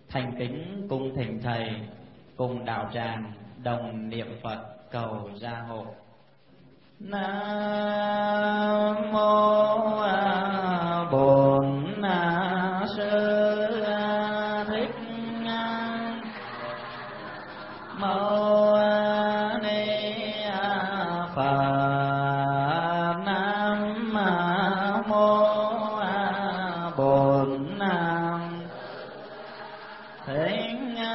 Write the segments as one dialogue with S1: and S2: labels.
S1: Thành kính cung thỉnh thầy cùng đạo tràng đồng niệm Phật cầu gia hộ. Nam mô Bổn Sư Thích Mâu Ni Phật. Nam mô Bổn Thích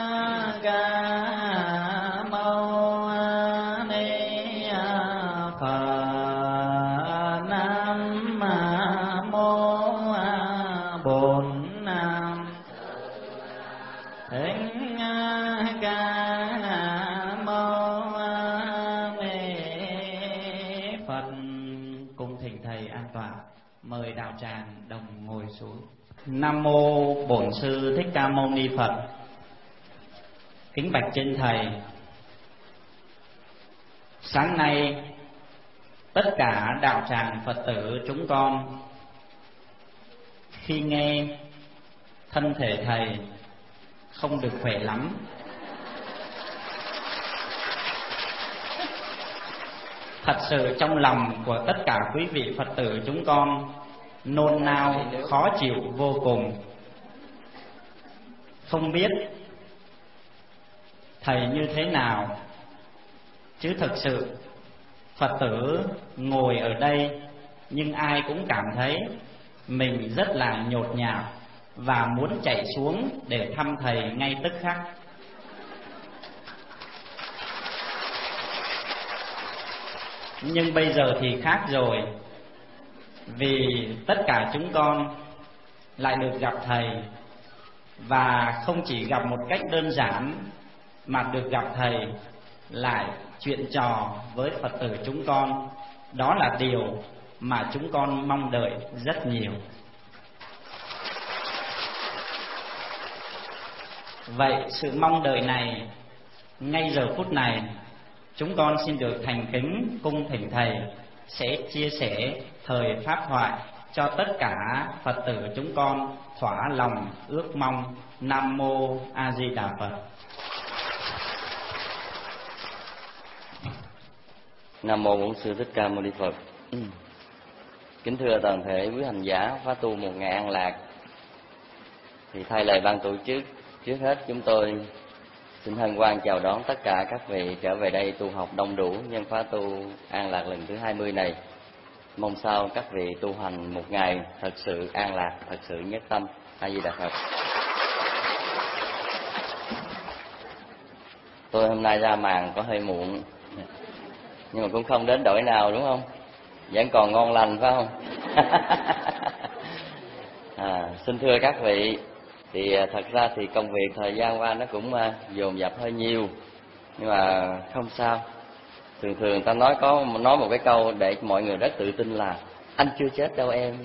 S1: Ca Mâu Ni Phật. Nam mô Bổn Thích Ca Mâu Ni Phật. Cùng thỉnh thầy an tọa, mời đạo tràng đồng ngồi xuống. Nam mô Bổn Sư Thích Ca Mâu Ni Phật. Kính bạch trên thầy, sáng nay tất cả đạo tràng Phật tử chúng con khi nghe thân thể thầy không được khỏe lắm, thật sự trong lòng của tất cả quý vị Phật tử chúng con nôn nao khó chịu vô cùng. Không biết thầy như thế nào, chứ thực sự Phật tử ngồi ở đây nhưng ai cũng cảm thấy mình rất là nhột nhạt và muốn chạy xuống để thăm thầy ngay tức khắc. Nhưng bây giờ thì khác rồi, vì tất cả chúng con lại được gặp thầy, và không chỉ gặp một cách đơn giản mà được gặp thầy lại chuyện trò với Phật tử chúng con. Đó là điều mà chúng con mong đợi rất nhiều. Vậy sự mong đợi này, ngay giờ phút này, chúng con xin được thành kính cung thỉnh thầy sẽ chia sẻ thời pháp thoại cho tất cả Phật tử chúng con thỏa lòng ước mong. Nam mô A Di Đà Phật.
S2: Nam mô Bổn Sư Thích Ca Mâu Ni Phật. Kính thưa toàn thể quý hành giả khóa tu một ngày an lạc, thì thay lời ban tổ chức, trước hết chúng tôi xin hân hoan chào đón tất cả các vị trở về đây tu học đông đủ nhân khóa tu an lạc lần thứ 20 này. Mong sao các vị tu hành một ngày thật sự an lạc, thật sự nhất tâm. A Di Đà Phật. Tôi hôm nay ra màn có hơi muộn, nhưng mà cũng không đến đổi nào, đúng không? Vẫn còn ngon lành phải không? Xin thưa các vị, thì thật ra thì công việc thời gian qua nó cũng dồn dập hơi nhiều, nhưng mà không sao. Thường ta nói một cái câu để mọi người rất tự tin là anh chưa chết đâu em.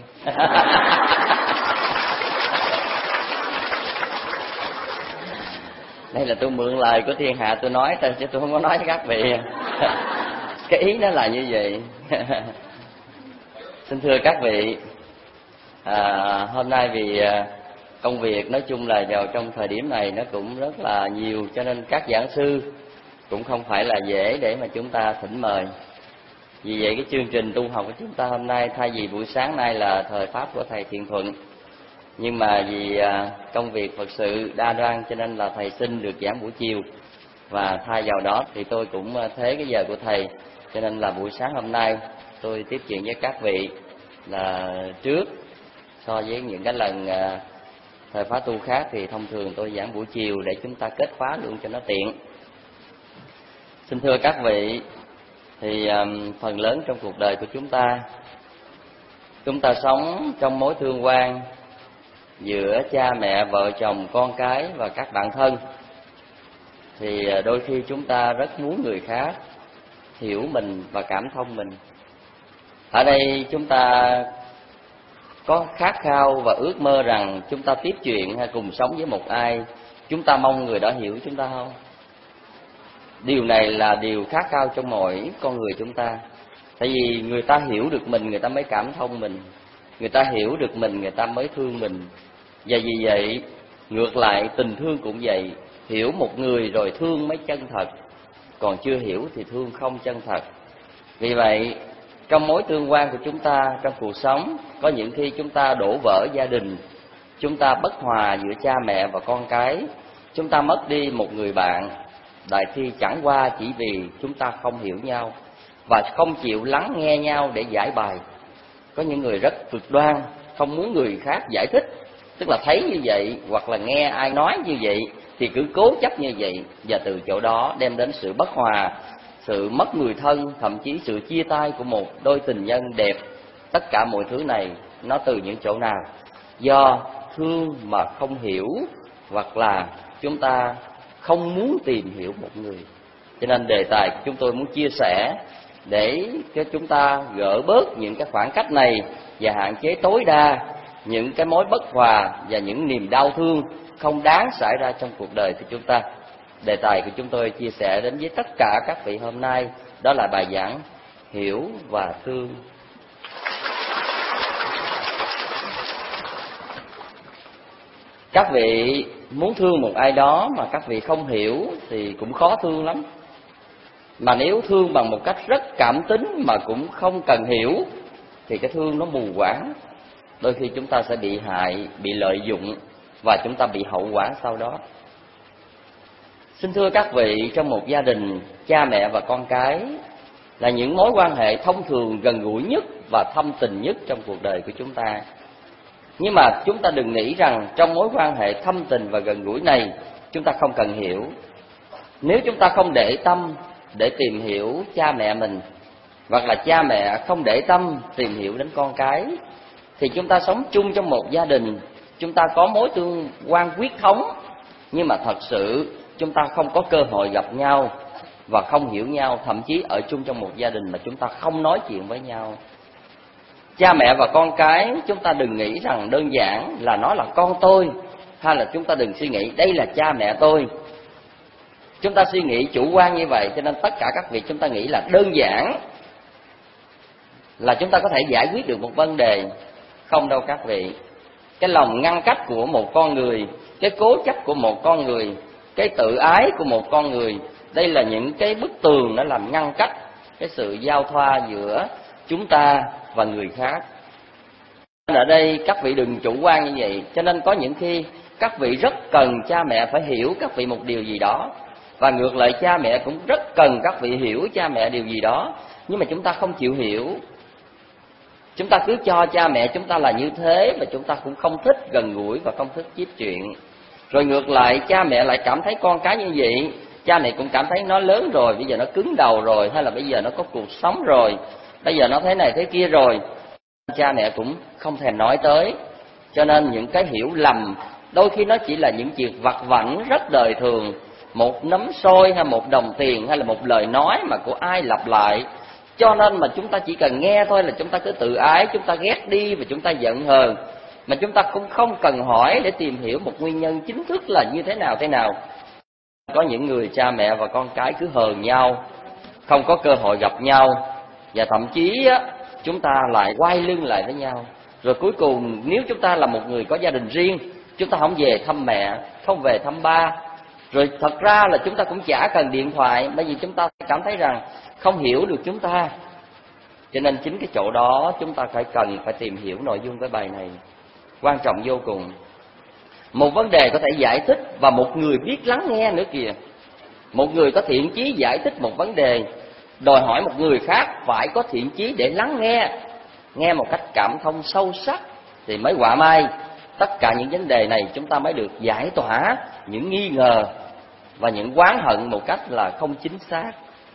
S2: Đây là tôi mượn lời của thiên hạ tôi nói thôi, chứ tôi không có nói với các vị. Cái ý nó là như vậy. Xin thưa các vị, hôm nay vì công việc nói chung là vào trong thời điểm này nó cũng rất là nhiều, cho nên các giảng sư cũng không phải là dễ để mà chúng ta thỉnh mời. Vì vậy cái chương trình tu học của chúng ta hôm nay, thay vì buổi sáng nay là thời pháp của thầy Thiện Thuận, nhưng mà vì công việc Phật sự đa đoan cho nên là thầy xin được giảng buổi chiều, và thay vào đó thì tôi cũng thế cái giờ của thầy, cho nên là buổi sáng hôm nay tôi tiếp chuyện với các vị là trước so với những cái lần thời khóa tu khác thì thông thường tôi giảng buổi chiều để chúng ta kết khóa luôn cho nó tiện. Xin thưa các vị, thì phần lớn trong cuộc đời của chúng ta sống trong mối thương quan giữa cha mẹ, vợ chồng, con cái và các bạn thân. Thì đôi khi chúng ta rất muốn người khác hiểu mình và cảm thông mình. Ở đây chúng ta có khát khao và ước mơ rằng chúng ta tiếp chuyện hay cùng sống với một ai, chúng ta mong người đó hiểu chúng ta không? Điều này là điều khát khao trong mỗi con người chúng ta. Tại vì người ta hiểu được mình, người ta mới cảm thông mình. Người ta hiểu được mình, người ta mới thương mình. Và vì vậy Ngược lại tình thương cũng vậy, hiểu một người rồi thương mới chân thật, còn chưa hiểu thì thương không chân thật. Vì vậy trong mối tương quan của chúng ta trong cuộc sống, có những khi chúng ta đổ vỡ gia đình, chúng ta bất hòa giữa cha mẹ và con cái, chúng ta mất đi một người bạn, đại thi chẳng qua chỉ vì chúng ta không hiểu nhau và không chịu lắng nghe nhau để giải bài. Có những người rất cực đoan, không muốn người khác giải thích, tức là thấy như vậy hoặc là nghe ai nói như vậy thì cứ cố chấp như vậy, và từ chỗ đó đem đến sự bất hòa, sự mất người thân, thậm chí sự chia tay của một đôi tình nhân đẹp. Tất cả mọi thứ này nó từ những chỗ nào? Do thương mà không hiểu, hoặc là chúng ta không muốn tìm hiểu một người. Cho nên đề tài chúng tôi muốn chia sẻ để cho chúng ta gỡ bớt những cái khoảng cách này và hạn chế tối đa những cái mối bất hòa và những niềm đau thương không đáng xảy ra trong cuộc đời của chúng ta. Đề tài của chúng tôi chia sẻ đến với tất cả các vị hôm nay đó là bài giảng hiểu và thương. Các vị muốn thương một ai đó mà các vị không hiểu thì cũng khó thương lắm. Mà nếu thương bằng một cách rất cảm tính mà cũng không cần hiểu thì cái thương nó mù quáng. Đôi khi chúng ta sẽ bị hại, bị lợi dụng và chúng ta bị hậu quả sau đó. Xin thưa các vị, trong một gia đình, cha mẹ và con cái là những mối quan hệ thông thường gần gũi nhất và thâm tình nhất trong cuộc đời của chúng ta. Nhưng mà chúng ta đừng nghĩ rằng trong mối quan hệ thâm tình và gần gũi này chúng ta không cần hiểu. Nếu chúng ta không để tâm để tìm hiểu cha mẹ mình, hoặc là cha mẹ không để tâm tìm hiểu đến con cái, thì chúng ta sống chung trong một gia đình, chúng ta có mối tương quan huyết thống, nhưng mà thật sự chúng ta không có cơ hội gặp nhau và không hiểu nhau, thậm chí ở chung trong một gia đình mà chúng ta không nói chuyện với nhau. Cha mẹ và con cái, chúng ta đừng nghĩ rằng đơn giản là nó là con tôi, hay là chúng ta đừng suy nghĩ đây là cha mẹ tôi. Chúng ta suy nghĩ chủ quan như vậy, cho nên tất cả các vị chúng ta nghĩ là đơn giản là chúng ta có thể giải quyết được một vấn đề. Không đâu các vị. Cái lòng ngăn cách của một con người, cái cố chấp của một con người, cái tự ái của một con người, đây là những cái bức tường nó làm ngăn cách cái sự giao thoa giữa chúng ta và người khác. Ở đây các vị đừng chủ quan như vậy. Cho nên có những khi các vị rất cần cha mẹ phải hiểu các vị một điều gì đó, và ngược lại cha mẹ cũng rất cần các vị hiểu cha mẹ điều gì đó, nhưng mà chúng ta không chịu hiểu. Chúng ta cứ cho cha mẹ chúng ta là như thế, và chúng ta cũng không thích gần gũi và không thích tiếp chuyện. Rồi ngược lại cha mẹ lại cảm thấy con cái như vậy, cha mẹ cũng cảm thấy nó lớn rồi, bây giờ nó cứng đầu rồi, hay là bây giờ nó có cuộc sống rồi, bây giờ nó thế này thế kia rồi, cha mẹ cũng không thèm nói tới. Cho nên những cái hiểu lầm đôi khi nó chỉ là những chuyện vặt vãnh rất đời thường, một nắm xôi hay một đồng tiền hay là một lời nói mà của ai lặp lại. Cho nên mà chúng ta chỉ cần nghe thôi là chúng ta cứ tự ái, chúng ta ghét đi và chúng ta giận hờn, mà chúng ta cũng không cần hỏi để tìm hiểu một nguyên nhân chính thức là như thế nào. Có những người cha mẹ và con cái cứ hờn nhau, không có cơ hội gặp nhau, và thậm chí chúng ta lại quay lưng lại với nhau. Rồi cuối cùng nếu chúng ta là một người có gia đình riêng, chúng ta không về thăm mẹ, không về thăm ba, rồi thật ra là chúng ta cũng chả cần điện thoại, bởi vì chúng ta cảm thấy rằng không hiểu được chúng ta. Cho nên chính cái chỗ đó chúng ta cần phải tìm hiểu nội dung cái bài này, quan trọng vô cùng. Một vấn đề có thể giải thích và một người biết lắng nghe nữa kìa. Một người có thiện chí giải thích một vấn đề, đòi hỏi một người khác phải có thiện chí để lắng nghe một cách cảm thông sâu sắc thì mới quả mai. Tất cả những vấn đề này chúng ta mới được giải tỏa những nghi ngờ và những oán hận một cách là không chính xác.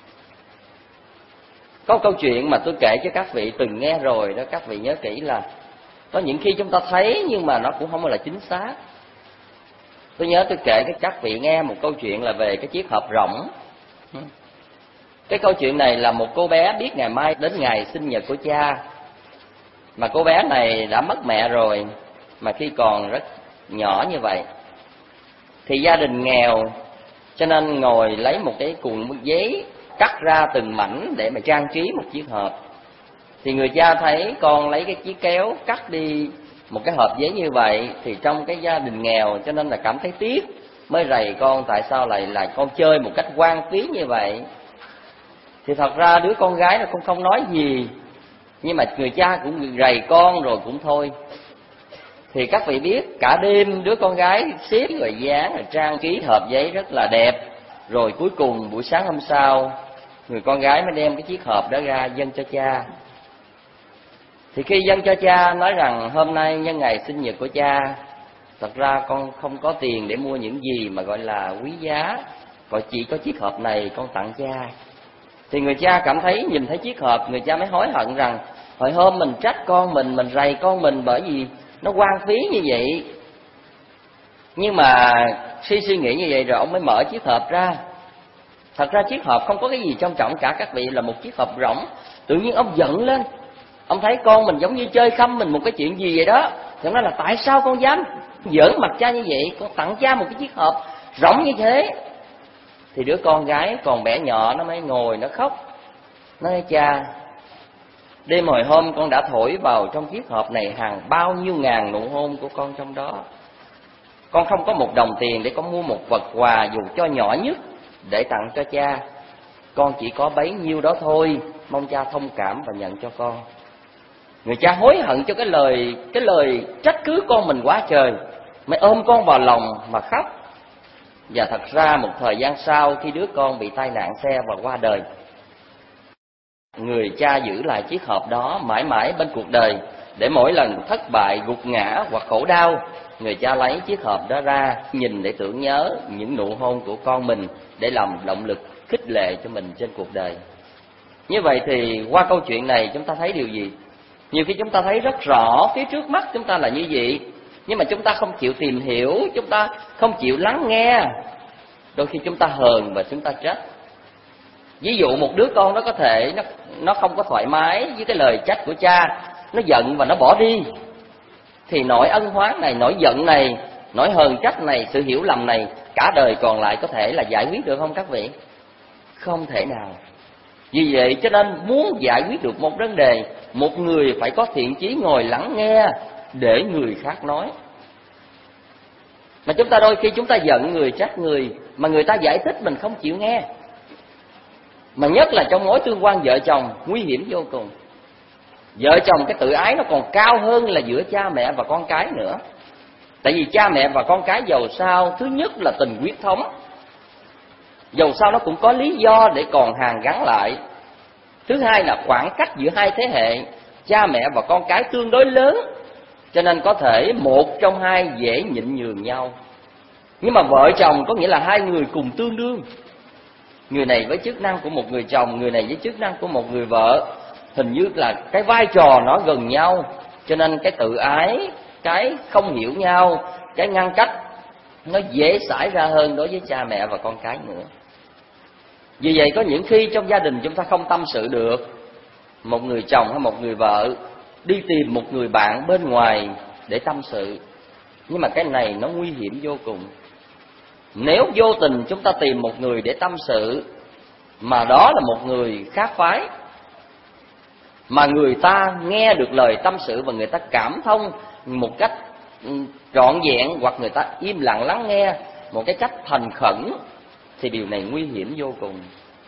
S2: Có câu chuyện mà tôi kể cho các vị từng nghe rồi đó, các vị nhớ kỹ là có những khi chúng ta thấy nhưng mà nó cũng không là chính xác. Tôi nhớ tôi kể cho các vị nghe một câu chuyện là về cái chiếc hộp rỗng. Cái câu chuyện này là một cô bé biết ngày mai đến ngày sinh nhật của cha, mà cô bé này đã mất mẹ rồi, mà khi còn rất nhỏ như vậy thì gia đình nghèo, cho nên ngồi lấy một cái cuộn giấy cắt ra từng mảnh để mà trang trí một chiếc hộp. Thì người cha thấy con lấy cái chiếc kéo cắt đi một cái hộp giấy như vậy thì trong cái gia đình nghèo cho nên là cảm thấy tiếc, mới rầy con tại sao lại con chơi một cách hoang phí như vậy. Thì thật ra đứa con gái nó cũng không nói gì, nhưng mà người cha cũng rầy con rồi cũng thôi. Thì các vị biết cả đêm đứa con gái xếp rồi dán rồi trang ký hộp giấy rất là đẹp, rồi cuối cùng buổi sáng hôm sau người con gái mới đem cái chiếc hộp đó ra dâng cho cha. Thì khi dâng cho cha nói rằng hôm nay nhân ngày sinh nhật của cha, thật ra con không có tiền để mua những gì mà gọi là quý giá, còn chỉ có chiếc hộp này con tặng cha. Thì người cha cảm thấy nhìn thấy chiếc hộp, người cha mới hối hận rằng hồi hôm mình trách con mình rầy con mình bởi vì nó hoang phí như vậy. Nhưng mà khi suy nghĩ như vậy rồi ông mới mở chiếc hộp ra. Thật ra chiếc hộp không có cái gì trân trọng cả các vị, là một chiếc hộp rỗng. Tự nhiên ông giận lên, ông thấy con mình giống như chơi khăm mình một cái chuyện gì vậy đó. Thì ông nói là tại sao con dám giỡn mặt cha như vậy, con tặng cha một cái chiếc hộp rỗng như thế. Thì đứa con gái còn bé nhỏ nó mới ngồi nó khóc, nói cha, đêm hồi hôm con đã thổi vào trong chiếc hộp này hàng bao nhiêu ngàn nụ hôn của con trong đó. Con không có một đồng tiền để con mua một vật quà dù cho nhỏ nhất để tặng cho cha. Con chỉ có bấy nhiêu đó thôi, mong cha thông cảm và nhận cho con. Người cha hối hận cho cái lời trách cứ con mình quá trời, mới ôm con vào lòng mà khóc. Và thật ra một thời gian sau, khi đứa con bị tai nạn xe và qua đời, người cha giữ lại chiếc hộp đó mãi mãi bên cuộc đời, để mỗi lần thất bại, gục ngã hoặc khổ đau, người cha lấy chiếc hộp đó ra nhìn để tưởng nhớ những nụ hôn của con mình, để làm động lực khích lệ cho mình trên cuộc đời. Như vậy thì qua câu chuyện này chúng ta thấy điều gì? Nhiều khi chúng ta thấy rất rõ phía trước mắt chúng ta là như vậy, nhưng mà chúng ta không chịu tìm hiểu, chúng ta không chịu lắng nghe. Đôi khi chúng ta hờn và chúng ta trách. Ví dụ một đứa con nó có thể nó không có thoải mái với cái lời trách của cha, nó giận và nó bỏ đi. Thì nỗi ân oán này, nỗi giận này, nỗi hờn trách này, sự hiểu lầm này, cả đời còn lại có thể là giải quyết được không các vị? Không thể nào. Vì vậy cho nên muốn giải quyết được một vấn đề, một người phải có thiện chí ngồi lắng nghe để người khác nói. Mà chúng ta đôi khi chúng ta giận người, trách người, mà người ta giải thích mình không chịu nghe. Mà nhất là trong mối tương quan vợ chồng, nguy hiểm vô cùng. Vợ chồng cái tự ái nó còn cao hơn là giữa cha mẹ và con cái nữa. Tại vì cha mẹ và con cái dầu sao, thứ nhất là tình huyết thống, dầu sao nó cũng có lý do để còn hàn gắn lại. Thứ hai là khoảng cách giữa hai thế hệ, cha mẹ và con cái tương đối lớn, cho nên có thể một trong hai dễ nhịn nhường nhau. Nhưng mà vợ chồng có nghĩa là hai người cùng tương đương, người này với chức năng của một người chồng, người này với chức năng của một người vợ. Hình như là cái vai trò nó gần nhau, cho nên cái tự ái, cái không hiểu nhau, cái ngăn cách nó dễ xảy ra hơn đối với cha mẹ và con cái nữa. Vì vậy có những khi trong gia đình chúng ta không tâm sự được, một người chồng hay một người vợ đi tìm một người bạn bên ngoài để tâm sự. Nhưng mà cái này nó nguy hiểm vô cùng. Nếu vô tình chúng ta tìm một người để tâm sự, mà đó là một người khác phái, mà người ta nghe được lời tâm sự và người ta cảm thông một cách trọn vẹn, hoặc người ta im lặng lắng nghe một cái cách thành khẩn, thì điều này nguy hiểm vô cùng.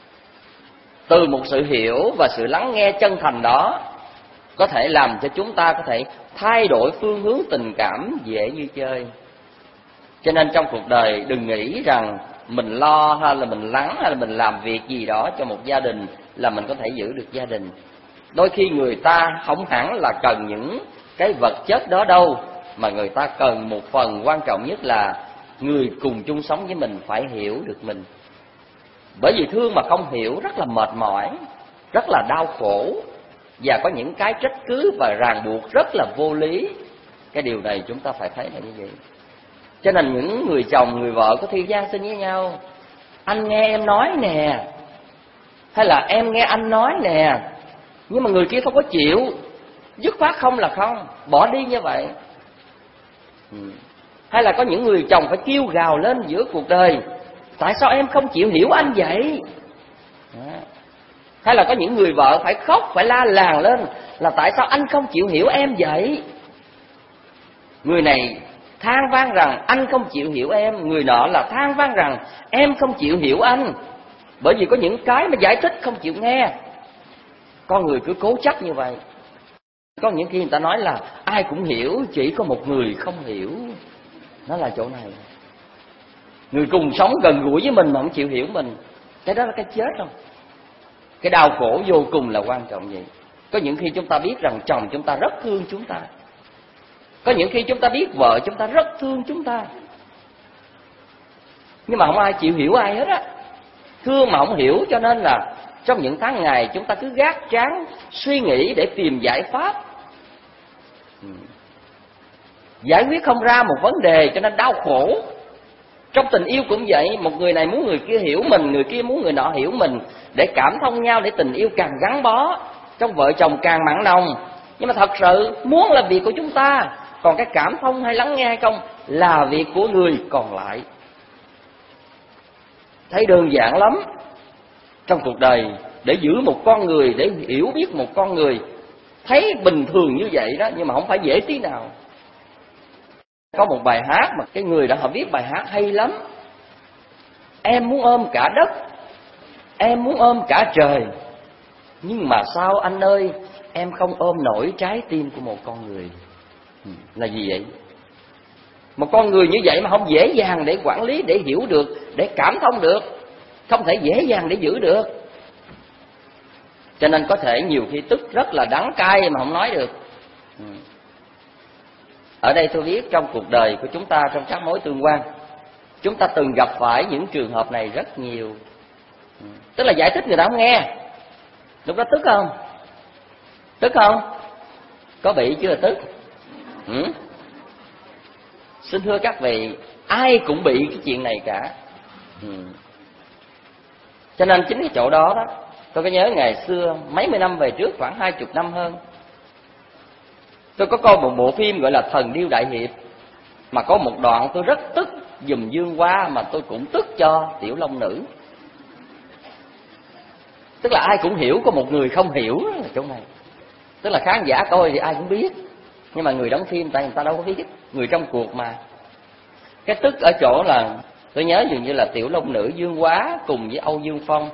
S2: Từ một sự hiểu và sự lắng nghe chân thành đó có thể làm cho chúng ta có thể thay đổi phương hướng tình cảm dễ như chơi. Cho nên trong cuộc đời đừng nghĩ rằng mình lo hay là mình lắng hay là mình làm việc gì đó cho một gia đình là mình có thể giữ được gia đình. Đôi khi người ta không hẳn là cần những cái vật chất đó đâu, mà người ta cần một phần quan trọng nhất là người cùng chung sống với mình phải hiểu được mình. Bởi vì thương mà không hiểu rất là mệt mỏi, rất là đau khổ, và có những cái trách cứ và ràng buộc rất là vô lý. Cái điều này chúng ta phải thấy là như vậy. Cho nên những người chồng, người vợ có thi gian sinh với nhau, anh nghe em nói nè, hay là em nghe anh nói nè, nhưng mà người kia không có chịu, dứt khoát không là không, bỏ đi như vậy. Hay là có những người chồng phải kêu gào lên giữa cuộc đời, tại sao em không chịu hiểu anh vậy? Hay là có những người vợ phải khóc, phải la làng lên là tại sao anh không chịu hiểu em vậy?
S3: Người này than vang rằng anh không chịu hiểu em, người nọ là than vang rằng em không chịu hiểu anh. Bởi vì có những cái mà giải thích không chịu nghe. Con người cứ cố chấp như vậy. Có những khi người ta nói là ai cũng hiểu, chỉ có một người không hiểu. Nó là chỗ này. Người cùng sống gần gũi với mình mà không chịu hiểu mình, cái đó là cái chết không? Cái đau khổ vô cùng là quan trọng vậy. Có những khi chúng ta biết rằng chồng chúng ta rất thương chúng ta. Có những khi chúng ta biết vợ chúng ta rất thương chúng ta, nhưng mà không ai chịu hiểu ai hết á. Thương mà không hiểu, cho nên là trong những tháng ngày chúng ta cứ gác trán suy nghĩ để tìm giải pháp. Giải quyết không ra một vấn đề cho nên đau khổ. Trong tình yêu cũng vậy, một người này muốn người kia hiểu mình, người kia muốn người nọ hiểu mình, để cảm thông nhau, để tình yêu càng gắn bó, trong vợ chồng càng mặn nồng. Nhưng mà thật sự muốn là việc của chúng ta, còn cái cảm thông hay lắng nghe hay không là việc của người còn lại. Thấy đơn giản lắm trong cuộc đời để giữ một con người, để hiểu biết một con người. Thấy bình thường như vậy đó, nhưng mà không phải dễ tí nào. Có một bài hát mà cái người đó họ viết bài hát hay lắm. Em muốn ôm cả đất, em muốn ôm cả trời, nhưng mà sao anh ơi, em không ôm nổi trái tim của một con người. Là gì vậy? Một con người như vậy mà không dễ dàng để quản lý, để hiểu được, để cảm thông được. Không thể dễ dàng để giữ được. Cho nên có thể nhiều khi tức rất là đắng cay mà không nói được. Ở đây tôi biết trong cuộc đời của chúng ta, trong các mối tương quan, chúng ta từng gặp phải những trường hợp này rất nhiều. Tức là giải thích người ta không nghe. Lúc đó tức không? Tức không? Có bị chưa tức? Xin thưa các vị, ai cũng bị cái chuyện này cả. Cho nên chính cái chỗ đó đó, tôi có nhớ ngày xưa mấy mươi năm về trước, khoảng 20 năm hơn, tôi có coi một bộ phim gọi là Thần Điêu Đại Hiệp. Mà có một đoạn tôi rất tức giùm Dương Hoa, mà tôi cũng tức cho Tiểu Long Nữ. Tức là ai cũng hiểu, có một người không hiểu là chỗ này. Tức là khán giả coi thì ai cũng biết, nhưng mà người đóng phim tại người ta đâu có biết, người trong cuộc mà. Cái tức ở chỗ là tôi nhớ dường như là Tiểu Long Nữ Dương Hoa cùng với Âu Dương Phong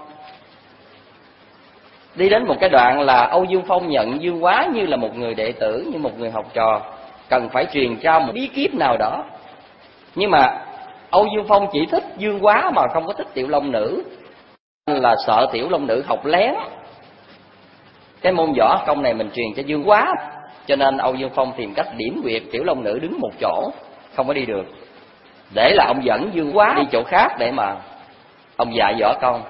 S3: đi đến một cái đoạn là Âu Dương Phong nhận Dương Hoa như là một người đệ tử, như một người học trò, cần phải truyền trao một bí kíp nào đó. Nhưng mà Âu Dương Phong chỉ thích Dương Hoa mà không có thích Tiểu Long Nữ, là sợ Tiểu Long Nữ học lén cái môn võ công này mình truyền cho Dương Hoa. Cho nên Âu Dương Phong tìm cách điểm huyệt Tiểu Long Nữ đứng một chỗ, không có đi được, để là ông dẫn Dương Hoa đi chỗ khác để mà ông dạy võ công.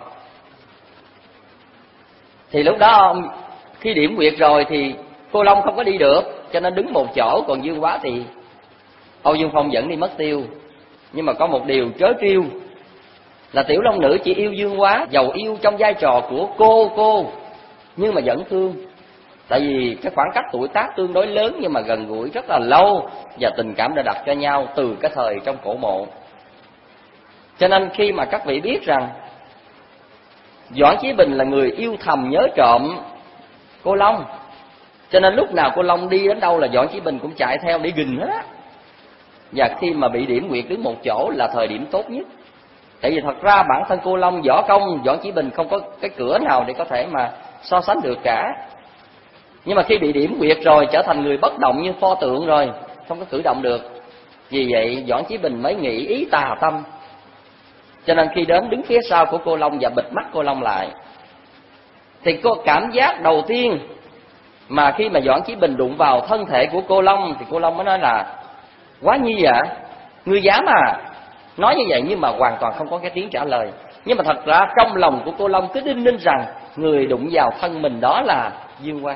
S3: Thì lúc đó khi điểm huyệt rồi thì cô Long không có đi được, cho nên đứng một chỗ, còn Dương Hoa thì Âu Dương Phong dẫn đi mất tiêu. Nhưng mà có một điều trớ trêu là Tiểu Long Nữ chỉ yêu Dương Hoa, dầu yêu trong vai trò của cô, nhưng mà vẫn thương. Tại vì cái khoảng cách tuổi tác tương đối lớn, nhưng mà gần gũi rất là lâu, và tình cảm đã đặt cho nhau từ cái thời trong cổ mộ. Cho nên khi mà các vị biết rằng Doãn Chí Bình là người yêu thầm nhớ trộm cô Long, cho nên lúc nào cô Long đi đến đâu là Doãn Chí Bình cũng chạy theo để gìn hết á. Và khi mà bị điểm huyệt đứng một chỗ là thời điểm tốt nhất. Tại vì thật ra bản thân cô Long võ công, Doãn Chí Bình không có cái cửa nào để có thể mà so sánh được cả. Nhưng mà khi bị điểm huyệt rồi trở thành người bất động như pho tượng rồi, không có cử động được. Vì vậy Doãn Chí Bình mới nghĩ ý tà tâm. Cho nên khi đến đứng phía sau của cô Long và bịt mắt cô Long lại, thì có cảm giác đầu tiên mà khi mà Doãn Chí Bình đụng vào thân thể của cô Long, thì cô Long mới nói là: Quá Nhi ạ, ngươi dám à? Nói như vậy nhưng mà hoàn toàn không có cái tiếng trả lời. Nhưng mà thật ra trong lòng của cô Long cứ đinh ninh rằng người đụng vào thân mình đó là Dương Hoa.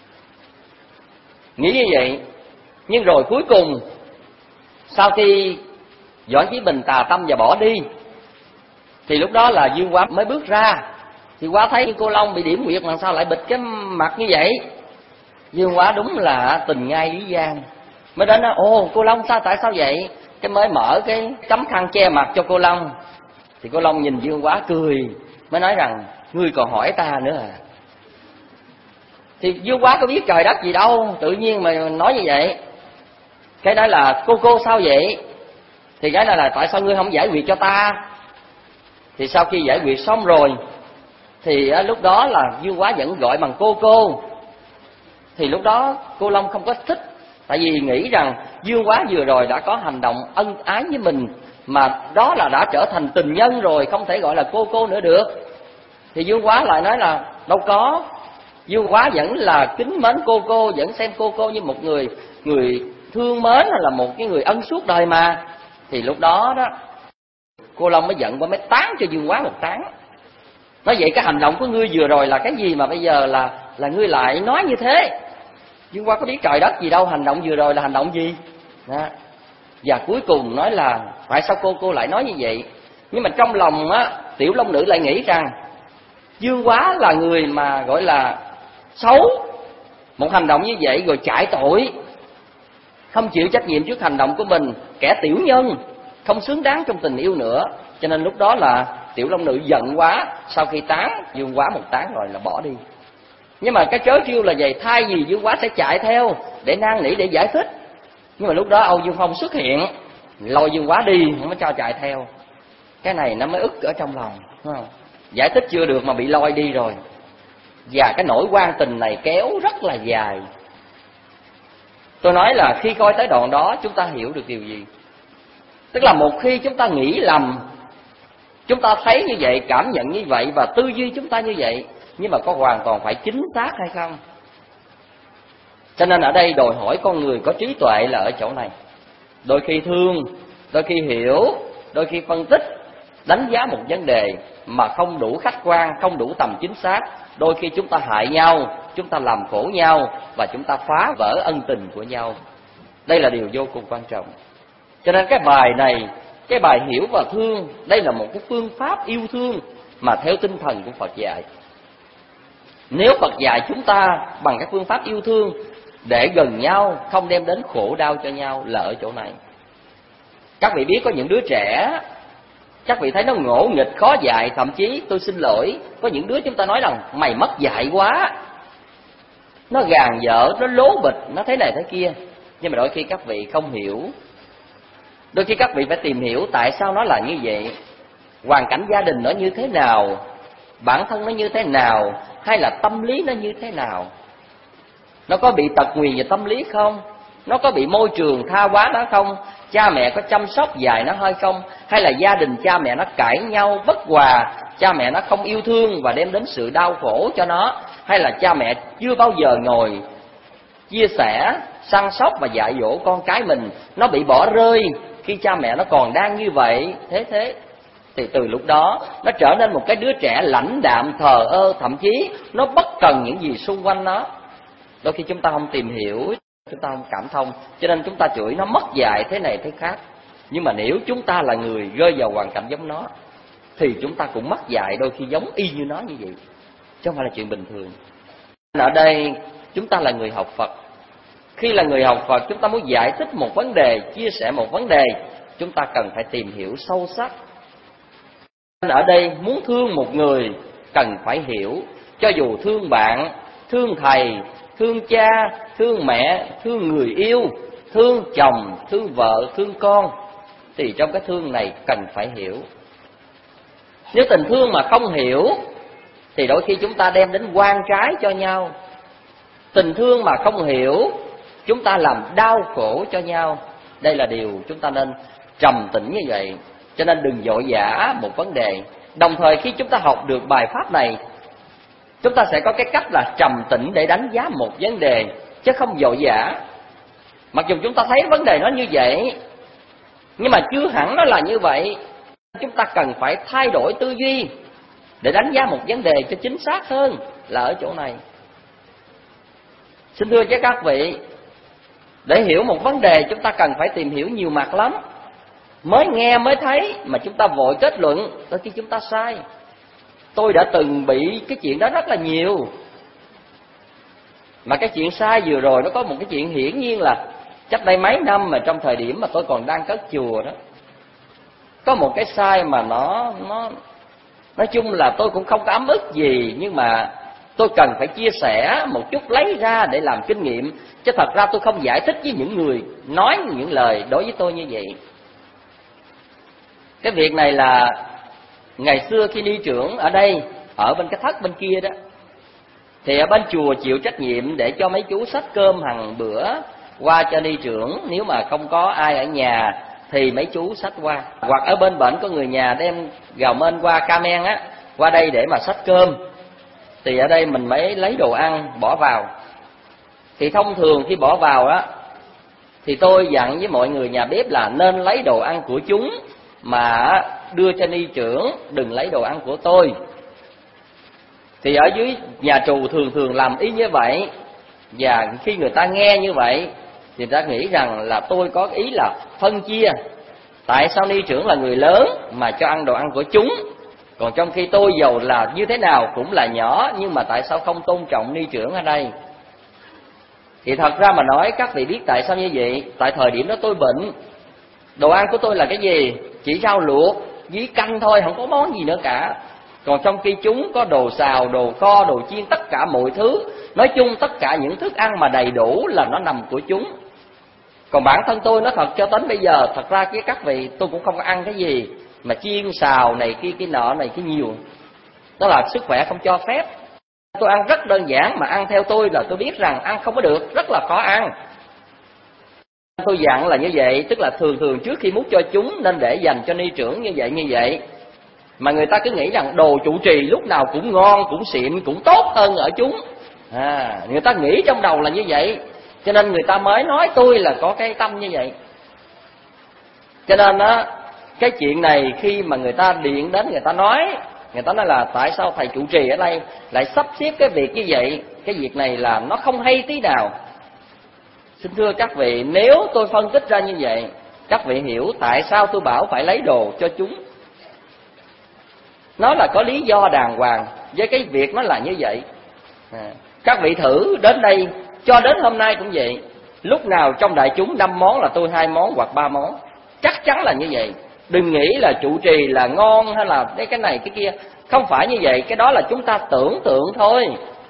S3: Nghĩ như vậy, nhưng rồi cuối cùng sau khi Doãn Chí Bình tà tâm và bỏ đi, thì lúc đó là Dương Hoa mới bước ra. Thì Hoa thấy cô Long bị điểm huyệt mà sao lại bịt cái mặt như vậy. Dương Hoa đúng là tình ngai lý gian, mới đến nói: Ồ cô Long sao, tại sao vậy? Cái mới mở cái tấm khăn che mặt cho cô Long. Thì cô Long nhìn Dương Hoa cười, mới nói rằng: Ngươi còn hỏi ta nữa à? Thì Dương Hoa có biết trời đất gì đâu, tự nhiên mà nói như vậy. Cái đó là cô sao vậy? Thì cái đó là tại sao ngươi không giải quyết cho ta? Thì sau khi giải quyết xong rồi thì lúc đó là Dương Quá vẫn gọi bằng cô. Thì lúc đó cô Long không có thích, tại vì nghĩ rằng Dương Quá vừa rồi đã có hành động ân ái với mình, mà đó là đã trở thành tình nhân rồi, không thể gọi là cô nữa được. Thì Dương Quá lại nói là đâu có, Dương Quá vẫn là kính mến cô, vẫn xem cô như một người thương mến, hay là một cái người ân suốt đời mà. Thì lúc đó đó cô Long mới giận qua, mới tán cho Dương Quá một tán. Nói vậy cái hành động của ngươi vừa rồi là cái gì mà bây giờ là ngươi lại nói như thế? Dương Quá có biết trời đất gì đâu, hành động vừa rồi là hành động gì đó. Và cuối cùng nói là tại sao cô lại nói như vậy? Nhưng mà trong lòng Tiểu Long Nữ lại nghĩ rằng Dương Quá là người mà gọi là xấu, một hành động như vậy rồi chạy tội, không chịu trách nhiệm trước hành động của mình, kẻ tiểu nhân, không xứng đáng trong tình yêu nữa. Cho nên lúc đó là Tiểu Long Nữ giận quá, sau khi tán Dương Quá một tán rồi là bỏ đi. Nhưng mà cái trớ trêu là vậy, thay vì Dương Quá sẽ chạy theo để năn nỉ, để giải thích, nhưng mà lúc đó Âu Dương Phong xuất hiện lôi Dương Quá đi, không có cho chạy theo. Cái này nó mới ức ở trong lòng, đúng không? Giải thích chưa được mà bị lôi đi rồi. Và cái nỗi quan tình này kéo rất là dài. Tôi nói là khi coi tới đoạn đó chúng ta hiểu được điều gì? Tức là một khi chúng ta nghĩ lầm, chúng ta thấy như vậy, cảm nhận như vậy và tư duy chúng ta như vậy, nhưng mà có hoàn toàn phải chính xác hay không? Cho nên ở đây đòi hỏi con người có trí tuệ là ở chỗ này. Đôi khi thương, đôi khi hiểu, đôi khi phân tích, đánh giá một vấn đề mà không đủ khách quan, không đủ tầm chính xác. Đôi khi chúng ta hại nhau, chúng ta làm khổ nhau và chúng ta phá vỡ ân tình của nhau. Đây là điều vô cùng quan trọng. Cho nên cái bài này, cái bài hiểu và thương, đây là một cái phương pháp yêu thương mà theo tinh thần của Phật dạy. Nếu Phật dạy chúng ta bằng cái phương pháp yêu thương để gần nhau, không đem đến khổ đau cho nhau là ở chỗ này. Các vị biết có những đứa trẻ, các vị thấy nó ngỗ nghịch, khó dạy, thậm chí tôi xin lỗi, có những đứa chúng ta nói rằng mày mất dạy quá, nó gàn dở, nó lố bịch, nó thế này thế kia. Nhưng mà đôi khi các vị không hiểu, đôi khi các vị phải tìm hiểu tại sao nó là như vậy, hoàn cảnh gia đình nó như thế nào, bản thân nó như thế nào, hay là tâm lý nó như thế nào. Nó có bị tật nguyền về tâm lý không? Nó có bị môi trường tha hóa nó không? Cha mẹ có chăm sóc dạy nó hay không? Hay là gia đình cha mẹ nó cãi nhau bất hòa, cha mẹ nó không yêu thương và đem đến sự đau khổ cho nó? Hay là cha mẹ chưa bao giờ ngồi chia sẻ, săn sóc và dạy dỗ con cái mình, nó bị bỏ rơi khi cha mẹ nó còn đang như vậy, thế thì từ lúc đó nó trở nên một cái đứa trẻ lãnh đạm, thờ ơ, thậm chí nó bất cần những gì xung quanh nó. Đôi khi chúng ta không tìm hiểu, chúng ta không cảm thông, cho nên chúng ta chửi nó mất dạy thế này thế khác. Nhưng mà nếu chúng ta là người rơi vào hoàn cảnh giống nó thì chúng ta cũng mất dạy đôi khi giống y như nó như vậy, chứ không phải là chuyện bình thường. Ở đây chúng ta là người học Phật. Khi là người học Phật, chúng ta muốn giải thích một vấn đề, chia sẻ một vấn đề, chúng ta cần phải tìm hiểu sâu sắc. Ở đây muốn thương một người cần phải hiểu, cho dù thương bạn, thương thầy, thương cha, thương mẹ, thương người yêu, thương chồng, thương vợ, thương con, thì trong cái thương này cần phải hiểu. Nếu tình thương mà không hiểu thì đôi khi chúng ta đem đến oan trái cho nhau. Tình thương mà không hiểu, chúng ta làm đau khổ cho nhau. Đây là điều chúng ta nên trầm tĩnh như vậy. Cho nên đừng vội vã một vấn đề. Đồng thời khi chúng ta học được bài pháp này, chúng ta sẽ có cái cách là trầm tĩnh để đánh giá một vấn đề, chứ không vội vã. Mặc dù chúng ta thấy vấn đề nó như vậy, nhưng mà chưa hẳn nó là như vậy. Chúng ta cần phải thay đổi tư duy để đánh giá một vấn đề cho chính xác hơn là ở chỗ này. Xin thưa với các vị, để hiểu một vấn đề chúng ta cần phải tìm hiểu nhiều mặt lắm. Mới nghe mới thấy mà chúng ta vội kết luận, đôi khi chúng ta sai. Tôi đã từng bị cái chuyện đó rất là nhiều. Mà cái chuyện sai vừa rồi nó có một cái chuyện hiển nhiên là cách đây mấy năm mà trong thời điểm mà tôi còn đang cất chùa đó, có một cái sai mà nó nói chung là tôi cũng không có ấm ức gì, nhưng mà tôi cần phải chia sẻ một chút, lấy ra để làm kinh nghiệm, chứ thật ra tôi không giải thích với những người nói những lời đối với tôi như vậy. Cái việc này là ngày xưa khi ni trưởng ở đây, ở bên cái thất bên kia đó, thì ở bên chùa chịu trách nhiệm để cho mấy chú xách cơm hàng bữa qua cho ni trưởng. Nếu mà không có ai ở nhà thì mấy chú xách qua, hoặc ở bên bển có người nhà đem gào mên qua ca men á, qua đây để mà xách cơm, thì ở đây mình mới lấy đồ ăn bỏ vào. Thì thông thường khi bỏ vào đó thì tôi dặn với mọi người nhà bếp là nên lấy đồ ăn của chúng mà đưa cho ni trưởng, đừng lấy đồ ăn của tôi. Thì ở dưới nhà trù thường làm ý như vậy, và khi người ta nghe như vậy thì người ta nghĩ rằng là tôi có ý là phân chia. Tại sao ni trưởng là người lớn mà cho ăn đồ ăn của chúng, còn trong khi tôi dầu là như thế nào cũng là nhỏ, nhưng mà tại sao không tôn trọng ni trưởng ở đây? Thì thật ra mà nói, các vị biết tại sao như vậy? Tại thời điểm đó tôi bệnh, đồ ăn của tôi là cái gì? Chỉ rau luộc với canh thôi, không có món gì nữa cả. Còn trong khi chúng có đồ xào, đồ kho, đồ chiên, tất cả mọi thứ. Nói chung tất cả những thức ăn mà đầy đủ là nó nằm của chúng. Còn bản thân tôi nói thật cho đến bây giờ, thật ra với các vị tôi cũng không có ăn cái gì mà chiên xào này kia cái nọ này cái nhiều. Đó là sức khỏe không cho phép. Tôi ăn rất đơn giản, mà ăn theo tôi là tôi biết rằng ăn không có được, rất là khó ăn. Tôi dặn là như vậy, tức là thường trước khi múc cho chúng nên để dành cho ni trưởng như vậy. Mà người ta cứ nghĩ rằng đồ trụ trì lúc nào cũng ngon, cũng xịn, cũng tốt hơn ở chúng. Người ta nghĩ trong đầu là như vậy, cho nên người ta mới nói tôi là có cái tâm như vậy. Cho nên á, cái chuyện này khi mà người ta điện đến người ta nói là tại sao thầy trụ trì ở đây lại sắp xếp cái việc như vậy, cái việc này là nó không hay tí nào. Xin thưa các vị, nếu tôi phân tích ra như vậy, các vị hiểu tại sao tôi bảo phải lấy đồ cho chúng. Nó là có lý do đàng hoàng với cái việc nó là như vậy. Các vị thử đến đây, cho đến hôm nay cũng vậy, lúc nào trong đại chúng 5 món là tôi 2 món hoặc 3 món, chắc chắn là như vậy. Đừng nghĩ là trụ trì là ngon hay là cái này cái kia, không phải như vậy. Cái đó là chúng ta tưởng tượng thôi.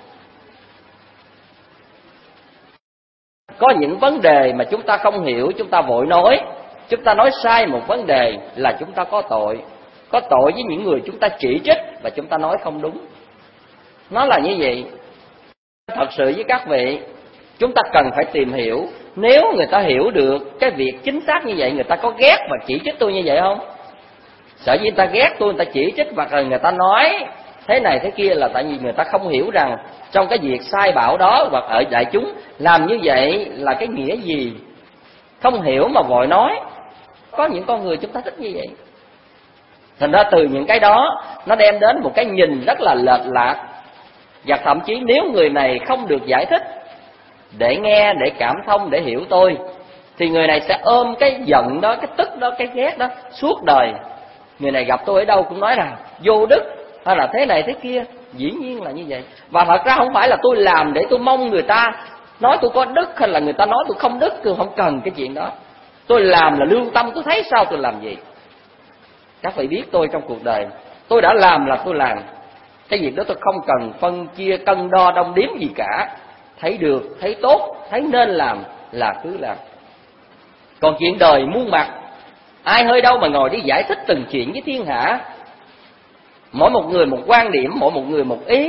S3: Có những vấn đề mà chúng ta không hiểu, chúng ta vội nói, chúng ta nói sai một vấn đề là chúng ta có tội. Có tội với những người chúng ta chỉ trích và chúng ta nói không đúng. Nó là như vậy. Thật sự với các vị, chúng ta cần phải tìm hiểu. Nếu người ta hiểu được cái việc chính xác như vậy, người ta có ghét và chỉ trích tôi như vậy không? Sợ gì người ta ghét tôi, người ta chỉ trích hoặc là người ta nói thế này thế kia là tại vì người ta không hiểu rằng trong cái việc sai bảo đó hoặc ở đại chúng làm như vậy là cái nghĩa gì. Không hiểu mà vội nói. Có những con người chúng ta thích như vậy. Thành ra từ những cái đó nó đem đến một cái nhìn rất là lệch lạc. Và thậm chí nếu người này không được giải thích để nghe, để cảm thông, để hiểu tôi, thì người này sẽ ôm cái giận đó, cái tức đó, cái ghét đó suốt đời. Người này gặp tôi ở đâu cũng nói là vô đức hay là thế này thế kia. Dĩ nhiên là như vậy. Và thật ra không phải là tôi làm để tôi mong người ta nói tôi có đức, hay là người ta nói tôi không đức. Tôi không cần cái chuyện đó. Tôi làm là lương tâm, tôi thấy sao tôi làm gì. Các vị biết tôi trong cuộc đời, tôi đã làm là tôi làm. Cái việc đó tôi không cần phân chia cân đo đong đếm gì cả. Thấy được, thấy tốt, thấy nên làm là cứ làm. Còn chuyện đời muôn mặt, ai hơi đâu mà ngồi đi giải thích từng chuyện với thiên hạ. Mỗi một người một quan điểm, mỗi một người một ý.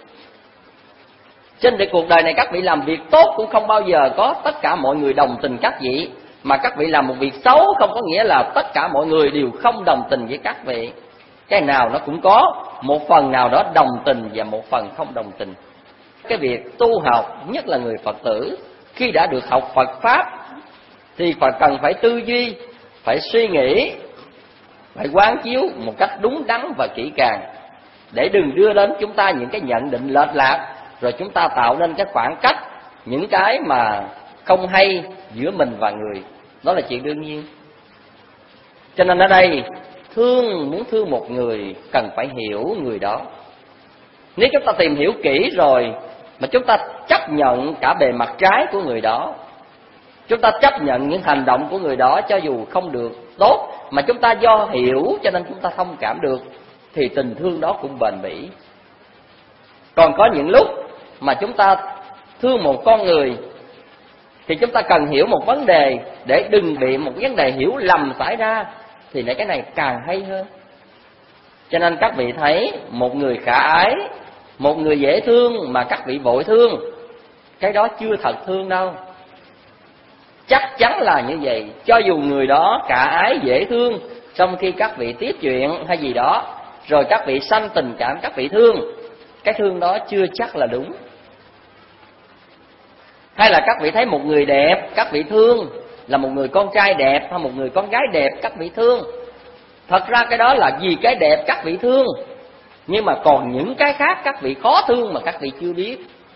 S3: Trên cuộc đời này các vị làm việc tốt cũng không bao giờ có tất cả mọi người đồng tình các vị. Mà các vị làm một việc xấu không có nghĩa là tất cả mọi người đều không đồng tình với các vị. Cái nào nó cũng có một phần nào đó đồng tình và một phần không đồng tình. Cái việc tu học, nhất là người Phật tử, khi đã được học Phật Pháp thì cần phải tư duy, phải suy nghĩ, phải quán chiếu một cách đúng đắn và kỹ càng, để đừng đưa đến chúng ta những cái nhận định lệch lạc, rồi chúng ta tạo nên cái khoảng cách, những cái mà không hay giữa mình và người. Đó là chuyện đương nhiên. Cho nên ở đây muốn thương một người cần phải hiểu người đó. Nếu chúng ta tìm hiểu kỹ rồi mà chúng ta chấp nhận cả bề mặt trái của người đó, chúng ta chấp nhận những hành động của người đó cho dù không được tốt, mà chúng ta do hiểu cho nên chúng ta thông cảm được, thì tình thương đó cũng bền bỉ. Còn có những lúc mà chúng ta thương một con người thì chúng ta cần hiểu một vấn đề để đừng bị một vấn đề hiểu lầm xảy ra, thì cái này càng hay hơn. Cho nên các vị thấy một người khả ái, một người dễ thương mà các vị vội thương, cái đó chưa thật thương đâu. Chắc chắn là như vậy. Cho dù người đó khả ái dễ thương, trong khi các vị tiếp chuyện hay gì đó, rồi các vị sanh tình cảm, các vị thương, cái thương đó chưa chắc là đúng. Hay là các vị thấy một người đẹp, các vị thương, là một người con trai đẹp hay một người con gái đẹp, các vị thương. Thật ra cái đó là vì cái đẹp các vị thương, nhưng mà còn những cái khác các vị khó thương mà các vị chưa biết.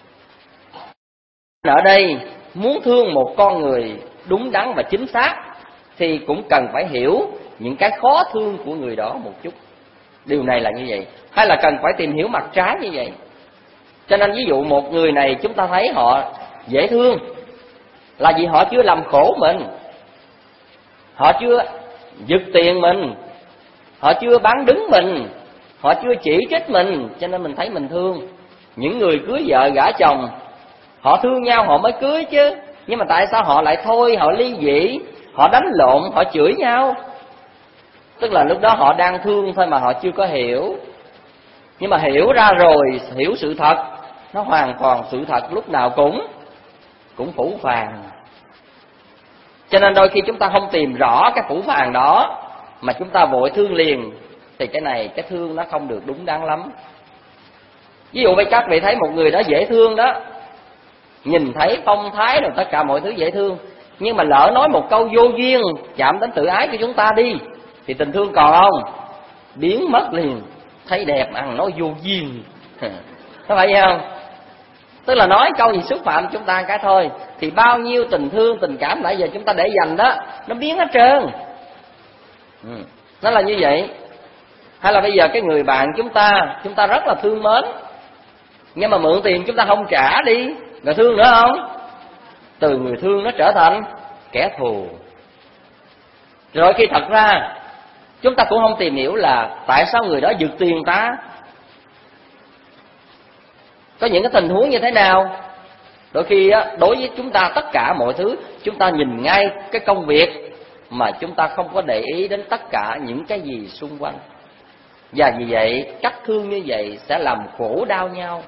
S3: Ở đây muốn thương một con người đúng đắn và chính xác thì cũng cần phải hiểu những cái khó thương của người đó một chút. Điều này là như vậy. Hay là cần phải tìm hiểu mặt trái như vậy. Cho nên ví dụ một người này chúng ta thấy họ dễ thương là vì họ chưa làm khổ mình, họ chưa giật tiền mình, họ chưa bán đứng mình, họ chưa chỉ trích mình, cho nên mình thấy mình thương. Những người cưới vợ gả chồng, họ thương nhau họ mới cưới chứ, nhưng mà tại sao họ lại thôi, họ ly dị, họ đánh lộn, họ chửi nhau? Tức là lúc đó họ đang thương thôi mà họ chưa có hiểu. Nhưng mà hiểu ra rồi, hiểu sự thật, nó hoàn toàn sự thật lúc nào cũng phũ phàng. Cho nên đôi khi chúng ta không tìm rõ cái phũ phàng đó mà chúng ta vội thương liền, thì cái thương nó không được đúng đắn lắm. Ví dụ vậy, các vị thấy một người đó dễ thương đó, nhìn thấy phong thái rồi tất cả mọi thứ dễ thương, nhưng mà lỡ nói một câu vô duyên chạm đến tự ái của chúng ta đi, thì tình thương còn không? Biến mất liền. Thấy đẹp ăn nói vô duyên, có phải vậy không? Tức là nói câu gì xúc phạm chúng ta cái thôi, thì bao nhiêu tình thương tình cảm nãy giờ chúng ta để dành đó, nó biến hết trơn. Nó là như vậy. Hay là bây giờ cái người bạn chúng ta rất là thương mến, nhưng mà mượn tiền chúng ta không trả đi, rồi thương nữa không? Từ người thương nó trở thành kẻ thù. Rồi khi thật ra chúng ta cũng không tìm hiểu là tại sao người đó giật tiền ta, có những cái tình huống như thế nào. Đôi khi á, đối với chúng ta tất cả mọi thứ, chúng ta nhìn ngay cái công việc mà chúng ta không có để ý đến tất cả những cái gì xung quanh. Và vì vậy cách thương như vậy sẽ làm khổ đau nhau.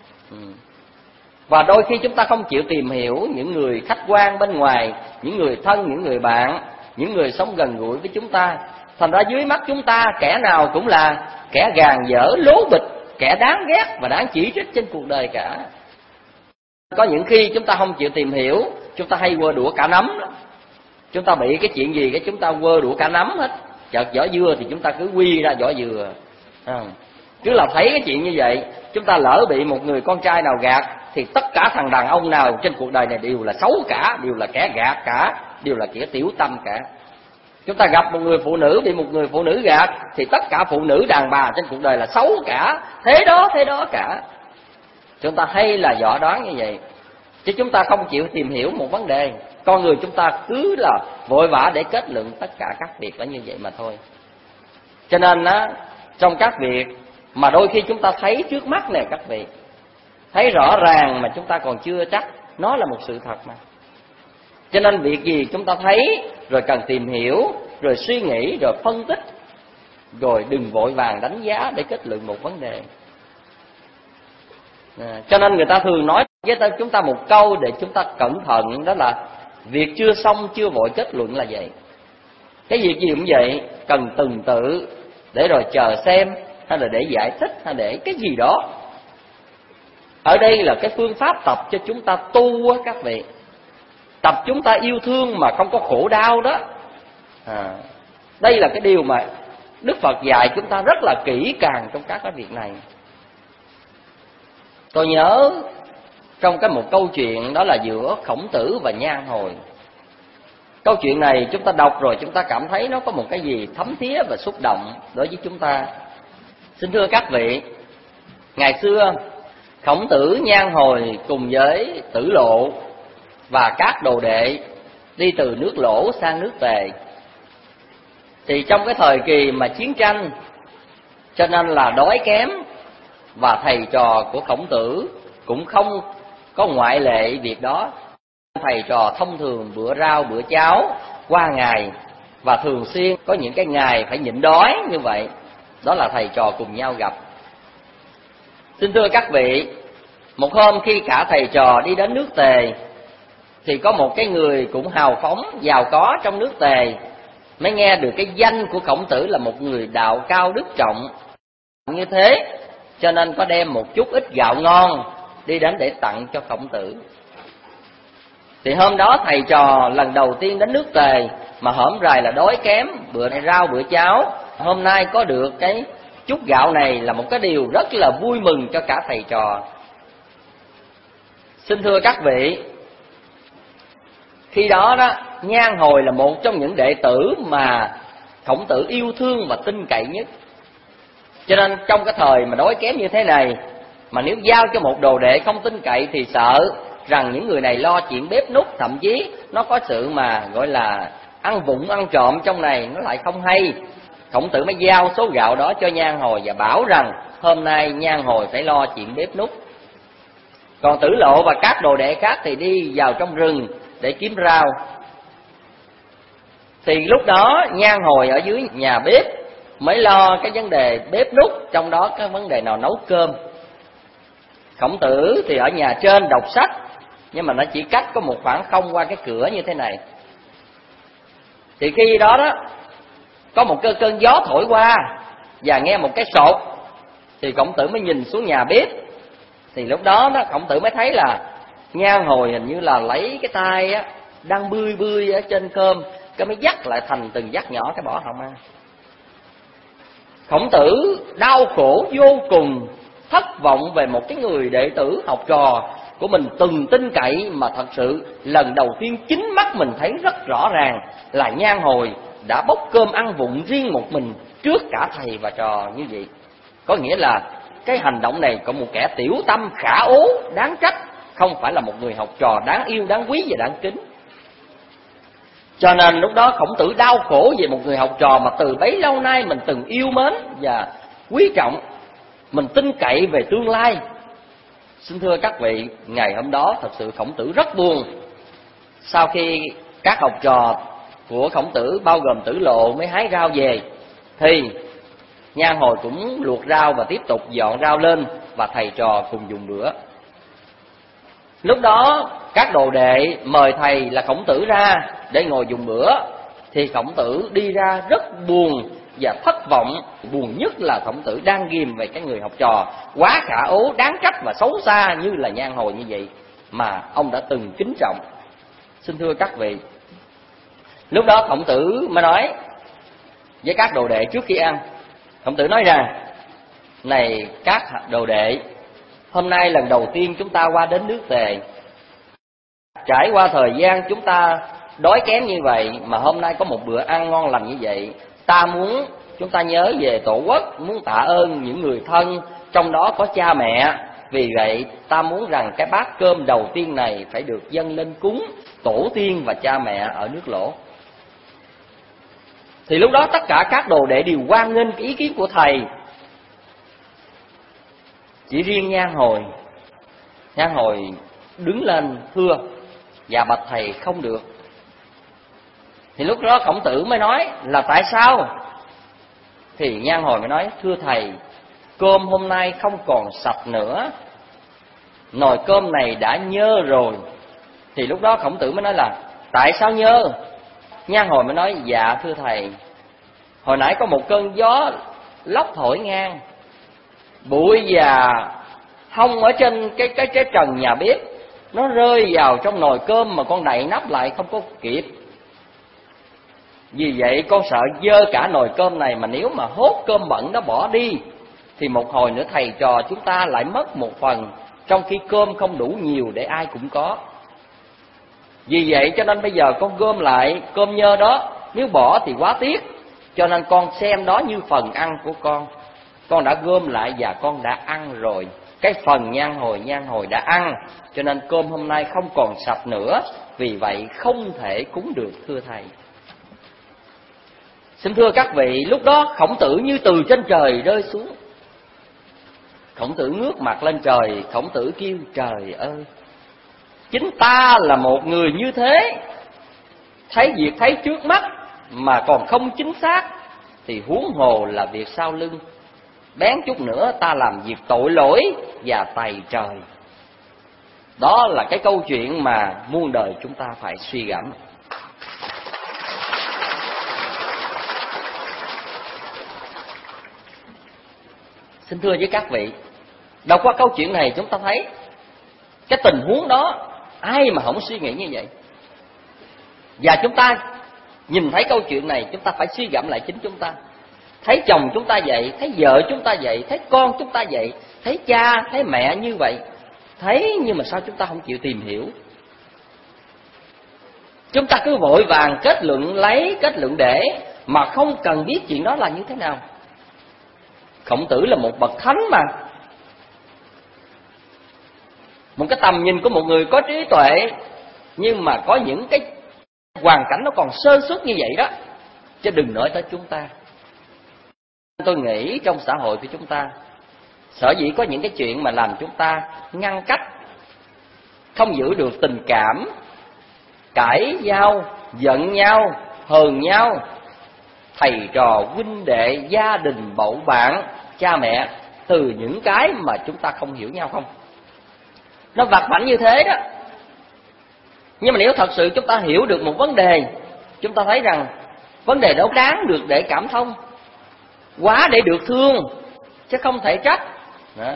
S3: Và đôi khi chúng ta không chịu tìm hiểu những người khách quan bên ngoài, những người thân, những người bạn, những người sống gần gũi với chúng ta. Thành ra dưới mắt chúng ta, kẻ nào cũng là kẻ gàn dở, lố bịch, kẻ đáng ghét và đáng chỉ trích trên cuộc đời cả. Có những khi chúng ta không chịu tìm hiểu, chúng ta hay quơ đũa cả nắm đó. Chúng ta bị cái chuyện gì cái chúng ta quơ đũa cả nắm hết. Chợt vỏ dưa thì chúng ta cứ quy ra vỏ dừa. Cứ là thấy cái chuyện như vậy, chúng ta lỡ bị một người con trai nào gạt, thì tất cả thằng đàn ông nào trên cuộc đời này đều là xấu cả, đều là kẻ gạt cả, đều là kẻ tiểu tâm cả. Chúng ta gặp một người phụ nữ bị một người phụ nữ gạt, thì tất cả phụ nữ đàn bà trên cuộc đời là xấu cả, thế đó cả. Chúng ta hay là dõi đoán như vậy, chứ chúng ta không chịu tìm hiểu một vấn đề. Con người chúng ta cứ là vội vã để kết luận tất cả các việc là như vậy mà thôi. Cho nên á, trong các việc mà đôi khi chúng ta thấy trước mắt này, các vị thấy rõ ràng mà chúng ta còn chưa chắc nó là một sự thật mà. Cho nên việc gì chúng ta thấy rồi cần tìm hiểu, rồi suy nghĩ, rồi phân tích, rồi đừng vội vàng đánh giá để kết luận một vấn đề. Cho nên người ta thường nói với chúng ta một câu để chúng ta cẩn thận, đó là việc chưa xong chưa vội kết luận là vậy. Cái việc gì cũng vậy, cần từng tự để rồi chờ xem, hay là để giải thích, hay để cái gì đó. Ở đây là cái phương pháp tập cho chúng ta tu á các vị. Tập chúng ta yêu thương mà không có khổ đau đó. Đây là cái điều mà Đức Phật dạy chúng ta rất là kỹ càng trong các cái việc này. Tôi nhớ trong một câu chuyện đó là giữa Khổng Tử và Nhan Hồi. Câu chuyện này chúng ta đọc rồi chúng ta cảm thấy nó có một cái gì thấm thía và xúc động đối với chúng ta. Xin thưa các vị, ngày xưa Khổng Tử, Nhan Hồi cùng với Tử Lộ và các đồ đệ đi từ nước Lỗ sang nước Tề. Thì trong cái thời kỳ mà chiến tranh, cho nên là đói kém, và thầy trò của Khổng Tử cũng không có ngoại lệ việc đó. Thầy trò thông thường bữa rau bữa cháo qua ngày, và thường xuyên có những cái ngày phải nhịn đói như vậy. Đó là thầy trò cùng nhau gặp. Xin thưa các vị, một hôm khi cả thầy trò đi đến nước Tề, thì có một cái người cũng hào phóng, giàu có trong nước Tề, mới nghe được cái danh của Khổng Tử là một người đạo cao đức trọng như thế, cho nên có đem một chút ít gạo ngon đi đến để tặng cho Khổng Tử. Thì hôm đó thầy trò lần đầu tiên đến nước Tề, mà hổm rày là đói kém, bữa nay rau bữa cháo, hôm nay có được cái chút gạo này là một cái điều rất là vui mừng cho cả thầy trò. Xin thưa các vị, khi đó Nhan Hồi là một trong những đệ tử mà Khổng Tử yêu thương và tin cậy nhất. Cho nên trong cái thời mà đói kém như thế này, mà nếu giao cho một đồ đệ không tin cậy thì sợ rằng những người này lo chuyện bếp núc, thậm chí nó có sự mà gọi là ăn vụng ăn trộm trong này, nó lại không hay. Khổng Tử mới giao số gạo đó cho Nhan Hồi và bảo rằng hôm nay Nhan Hồi phải lo chuyện bếp núc. Còn Tử Lộ và các đồ đệ khác thì đi vào trong rừng để kiếm rau. Thì lúc đó Nhan Hồi ở dưới nhà bếp mới lo cái vấn đề bếp núc, trong đó cái vấn đề nào nấu cơm. Khổng Tử thì ở nhà trên đọc sách, nhưng mà nó chỉ cách có một khoảng không qua cái cửa như thế này. Thì khi đó có một cơn gió thổi qua và nghe một cái sột, thì Khổng Tử mới nhìn xuống nhà bếp. Thì lúc đó Khổng Tử mới thấy là Nhan Hồi hình như là lấy cái tay đang bươi ở trên cơm, cái mới dắt lại thành từng dắt nhỏ cái bỏ họng ăn. Khổng Tử đau khổ vô cùng, thất vọng về một cái người đệ tử học trò của mình từng tin cậy, mà thật sự lần đầu tiên chính mắt mình thấy rất rõ ràng là Nhan Hồi đã bốc cơm ăn vụng riêng một mình trước cả thầy và trò như vậy. Có nghĩa là cái hành động này có một kẻ tiểu tâm khả ố đáng trách, không phải là một người học trò đáng yêu, đáng quý và đáng kính. Cho nên lúc đó Khổng Tử đau khổ về một người học trò mà từ bấy lâu nay mình từng yêu mến và quý trọng, mình tin cậy về tương lai. Xin thưa các vị, ngày hôm đó thật sự Khổng Tử rất buồn. Sau khi các học trò của Khổng Tử bao gồm Tử Lộ mới hái rau về, thì Nhan Hồi cũng luộc rau và tiếp tục dọn rau lên, và thầy trò cùng dùng bữa. Lúc đó các đồ đệ mời thầy là Khổng Tử ra để ngồi dùng bữa, thì Khổng Tử đi ra rất buồn và thất vọng. Buồn nhất là Khổng Tử đang ghim về cái người học trò quá khả ố, đáng trách và xấu xa như là Nhan Hồi như vậy mà ông đã từng kính trọng. Xin thưa các vị, lúc đó Khổng Tử mới nói với các đồ đệ trước khi ăn. Khổng Tử nói rằng: này các đồ đệ, hôm nay lần đầu tiên chúng ta qua đến nước Tề. Trải qua thời gian chúng ta đói kém như vậy, mà hôm nay có một bữa ăn ngon lành như vậy, chúng ta nhớ về tổ quốc, muốn tạ ơn những người thân, trong đó có cha mẹ. Vì vậy ta muốn rằng cái bát cơm đầu tiên này phải được dâng lên cúng tổ tiên và cha mẹ ở nước Lỗ. Thì lúc đó tất cả các đồ đệ đều hoan nghênh cái ý kiến của thầy. Chỉ riêng Nhan Hồi đứng lên thưa: dạ bạch thầy không được. Thì lúc đó Khổng Tử mới nói là tại sao? Thì Nhan Hồi mới nói: thưa thầy, cơm hôm nay không còn sạch nữa, nồi cơm này đã nhơ rồi. Thì lúc đó Khổng Tử mới nói là tại sao nhơ? Nhan Hồi mới nói: dạ thưa thầy, hồi nãy có một cơn gió lốc thổi ngang, bụi và hông ở trên cái trần nhà bếp nó rơi vào trong nồi cơm, mà con đậy nắp lại không có kịp. Vì vậy con sợ dơ cả nồi cơm này, mà nếu mà hốt cơm bẩn đó bỏ đi thì một hồi nữa thầy trò chúng ta lại mất một phần, trong khi cơm không đủ nhiều để ai cũng có. Vì vậy cho nên bây giờ con gom lại cơm nhơ đó, nếu bỏ thì quá tiếc, cho nên con xem đó như phần ăn của con đã gom lại và con đã ăn rồi. Cái phần Nhan Hồi đã ăn, cho nên cơm hôm nay không còn sạch nữa, vì vậy không thể cúng được thưa thầy. Xin thưa các vị, lúc đó Khổng Tử như từ trên trời rơi xuống. Khổng Tử ngước mặt lên trời, Khổng Tử kêu trời ơi, chính ta là một người như thế, thấy việc thấy trước mắt mà còn không chính xác, thì huống hồ là việc sau lưng. Bén chút nữa ta làm việc tội lỗi và tày trời. Đó là cái câu chuyện mà muôn đời chúng ta phải suy gẫm. Xin thưa với các vị, đọc qua câu chuyện này chúng ta thấy cái tình huống đó ai mà không suy nghĩ như vậy. Và chúng ta nhìn thấy câu chuyện này, chúng ta phải suy gẫm lại chính chúng ta. Thấy chồng chúng ta vậy, thấy vợ chúng ta vậy, thấy con chúng ta vậy, thấy cha, thấy mẹ như vậy, thấy nhưng mà sao chúng ta không chịu tìm hiểu? Chúng ta cứ vội vàng kết luận lấy, kết luận để, mà không cần biết chuyện đó là như thế nào. Khổng Tử là một bậc thánh mà, một cái tầm nhìn của một người có trí tuệ, nhưng mà có những cái hoàn cảnh nó còn sơ suất như vậy đó, chứ đừng nói tới chúng ta. Tôi nghĩ trong xã hội của chúng ta, sở dĩ có những cái chuyện mà làm chúng ta ngăn cách, không giữ được tình cảm, cãi nhau, giận nhau, hờn nhau, thầy trò, huynh đệ, gia đình, bầu bạn, cha mẹ, từ những cái mà chúng ta không hiểu nhau không? Nó vặt vãnh như thế đó. Nhưng mà nếu thật sự chúng ta hiểu được một vấn đề, chúng ta thấy rằng vấn đề đó đáng được để cảm thông, quá để được thương, chứ không thể trách đó.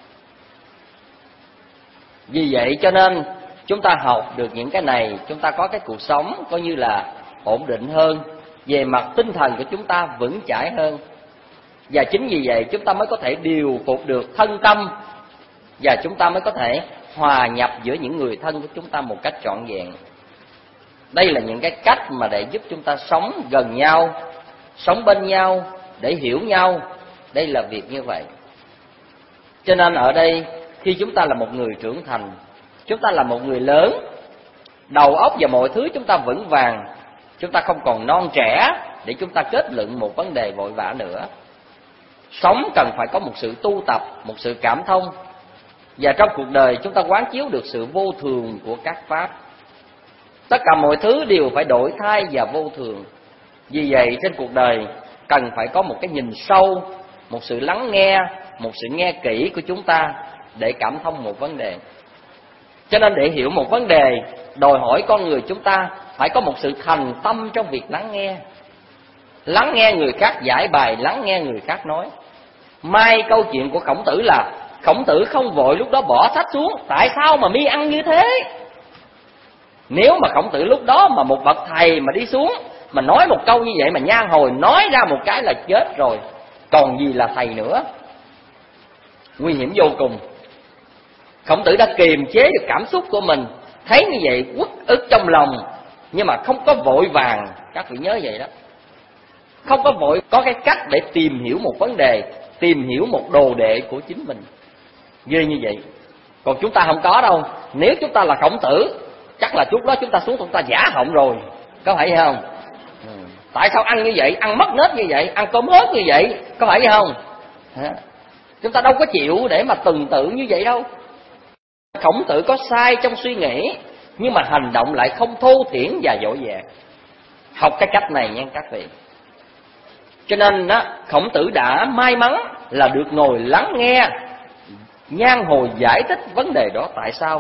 S3: Vì vậy cho nên chúng ta học được những cái này, chúng ta có cái cuộc sống coi như là ổn định hơn, về mặt tinh thần của chúng ta vững chãi hơn. Và chính vì vậy chúng ta mới có thể điều phục được thân tâm, và chúng ta mới có thể hòa nhập giữa những người thân của chúng ta một cách trọn vẹn. Đây là những cái cách mà để giúp chúng ta sống gần nhau, sống bên nhau, để hiểu nhau. Đây là việc như vậy. Cho nên ở đây, khi chúng ta là một người trưởng thành, chúng ta là một người lớn, đầu óc và mọi thứ chúng ta vững vàng, chúng ta không còn non trẻ để chúng ta kết luận một vấn đề vội vã nữa. Sống cần phải có một sự tu tập, một sự cảm thông. Và trong cuộc đời chúng ta quán chiếu được sự vô thường của các pháp. Tất cả mọi thứ đều phải đổi thay và vô thường. Vì vậy trên cuộc đời cần phải có một cái nhìn sâu, một sự lắng nghe, một sự nghe kỹ của chúng ta để cảm thông một vấn đề. Cho nên để hiểu một vấn đề, đòi hỏi con người chúng ta phải có một sự thành tâm trong việc lắng nghe. Lắng nghe người khác giải bài, lắng nghe người khác nói. Mai câu chuyện của Khổng Tử là Khổng Tử không vội lúc đó bỏ sách xuống. Tại sao mà mi ăn như thế? Nếu mà Khổng Tử lúc đó mà một bậc thầy mà đi xuống mà nói một câu như vậy, mà nhan hồi nói ra một cái là chết rồi, còn gì là thầy nữa. Nguy hiểm vô cùng. Khổng Tử đã kiềm chế được cảm xúc của mình, thấy như vậy uất ức trong lòng, nhưng mà không có vội vàng. Các vị nhớ vậy đó, không có vội, có cái cách để tìm hiểu một vấn đề, tìm hiểu một đồ đệ của chính mình. Ghê như vậy. Còn chúng ta không có đâu. Nếu chúng ta là Khổng Tử, chắc là lúc đó chúng ta xuống chúng ta giả họng rồi, có phải vậy không? Tại sao ăn như vậy, ăn mất nết như vậy, ăn cơm hớt như vậy, có phải vậy không? Chúng ta đâu có chịu để mà tuần tự như vậy đâu. Khổng Tử có sai trong suy nghĩ, nhưng mà hành động lại không thô thiển và vội vàng. Học cái cách này nha các vị. Cho nên đó, Khổng Tử đã may mắn là được ngồi lắng nghe Nhan hồi giải thích vấn đề đó tại sao.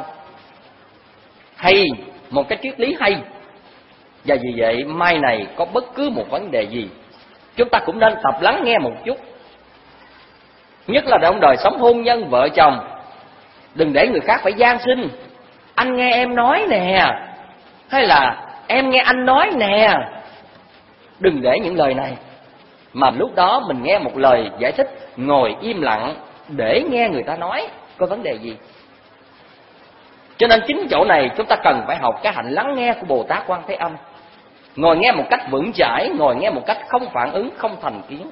S3: Hay, một cái triết lý hay. Và vì vậy mai này có bất cứ một vấn đề gì, chúng ta cũng nên tập lắng nghe một chút. Nhất là trong đời sống hôn nhân vợ chồng. Đừng để người khác phải van xin: anh nghe em nói nè, hay là em nghe anh nói nè. Đừng để những lời này, mà lúc đó mình nghe một lời giải thích, ngồi im lặng để nghe người ta nói có vấn đề gì. Cho nên chính chỗ này chúng ta cần phải học cái hạnh lắng nghe của Bồ Tát Quan Thế Âm. Ngồi nghe một cách vững chãi, ngồi nghe một cách không phản ứng, không thành kiến.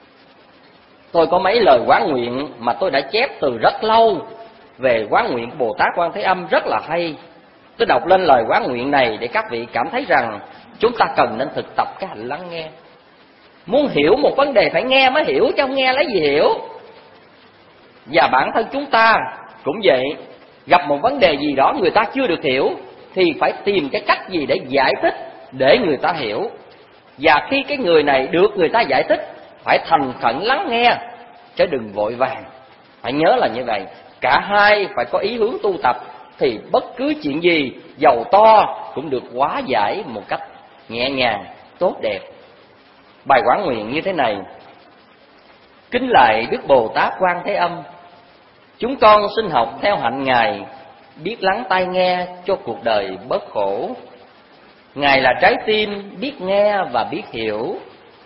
S3: Tôi có mấy lời quán nguyện mà tôi đã chép từ rất lâu về quán nguyện của Bồ Tát Quan Thế Âm, rất là hay. Tôi đọc lên lời quán nguyện này để các vị cảm thấy rằng chúng ta cần nên thực tập cái hạnh lắng nghe. Muốn hiểu một vấn đề phải nghe mới hiểu, chứ không nghe lấy gì hiểu. Và bản thân chúng ta cũng vậy, gặp một vấn đề gì đó người ta chưa được hiểu thì phải tìm cái cách gì để giải thích để người ta hiểu. Và khi cái người này được người ta giải thích, phải thành khẩn lắng nghe, chứ đừng vội vàng. Phải nhớ là như vậy, cả hai phải có ý hướng tu tập, thì bất cứ chuyện gì dầu to cũng được hóa giải một cách nhẹ nhàng, tốt đẹp. Bài quán nguyện như thế này: kính lạy Đức Bồ Tát Quan Thế Âm, chúng con xin học theo hạnh Ngài, biết lắng tai nghe cho cuộc đời bớt khổ. Ngài là trái tim biết nghe và biết hiểu.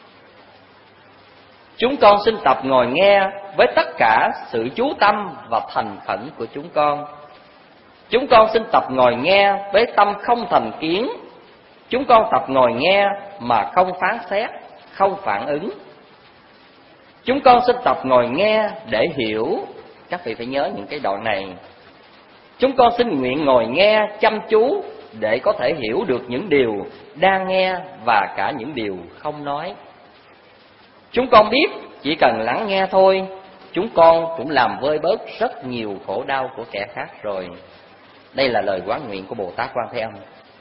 S3: Chúng con xin tập ngồi nghe với tất cả sự chú tâm và thành khẩn của chúng con. Chúng con xin tập ngồi nghe với tâm không thành kiến. Chúng con tập ngồi nghe mà không phán xét, không phản ứng. Chúng con xin tập ngồi nghe để hiểu. Các vị phải nhớ những cái đoạn này. Chúng con xin nguyện ngồi nghe chăm chú để có thể hiểu được những điều đang nghe và cả những điều không nói. Chúng con biết chỉ cần lắng nghe thôi, chúng con cũng làm vơi bớt rất nhiều khổ đau của kẻ khác rồi. Đây là lời quán nguyện của Bồ Tát Quan Thế Âm.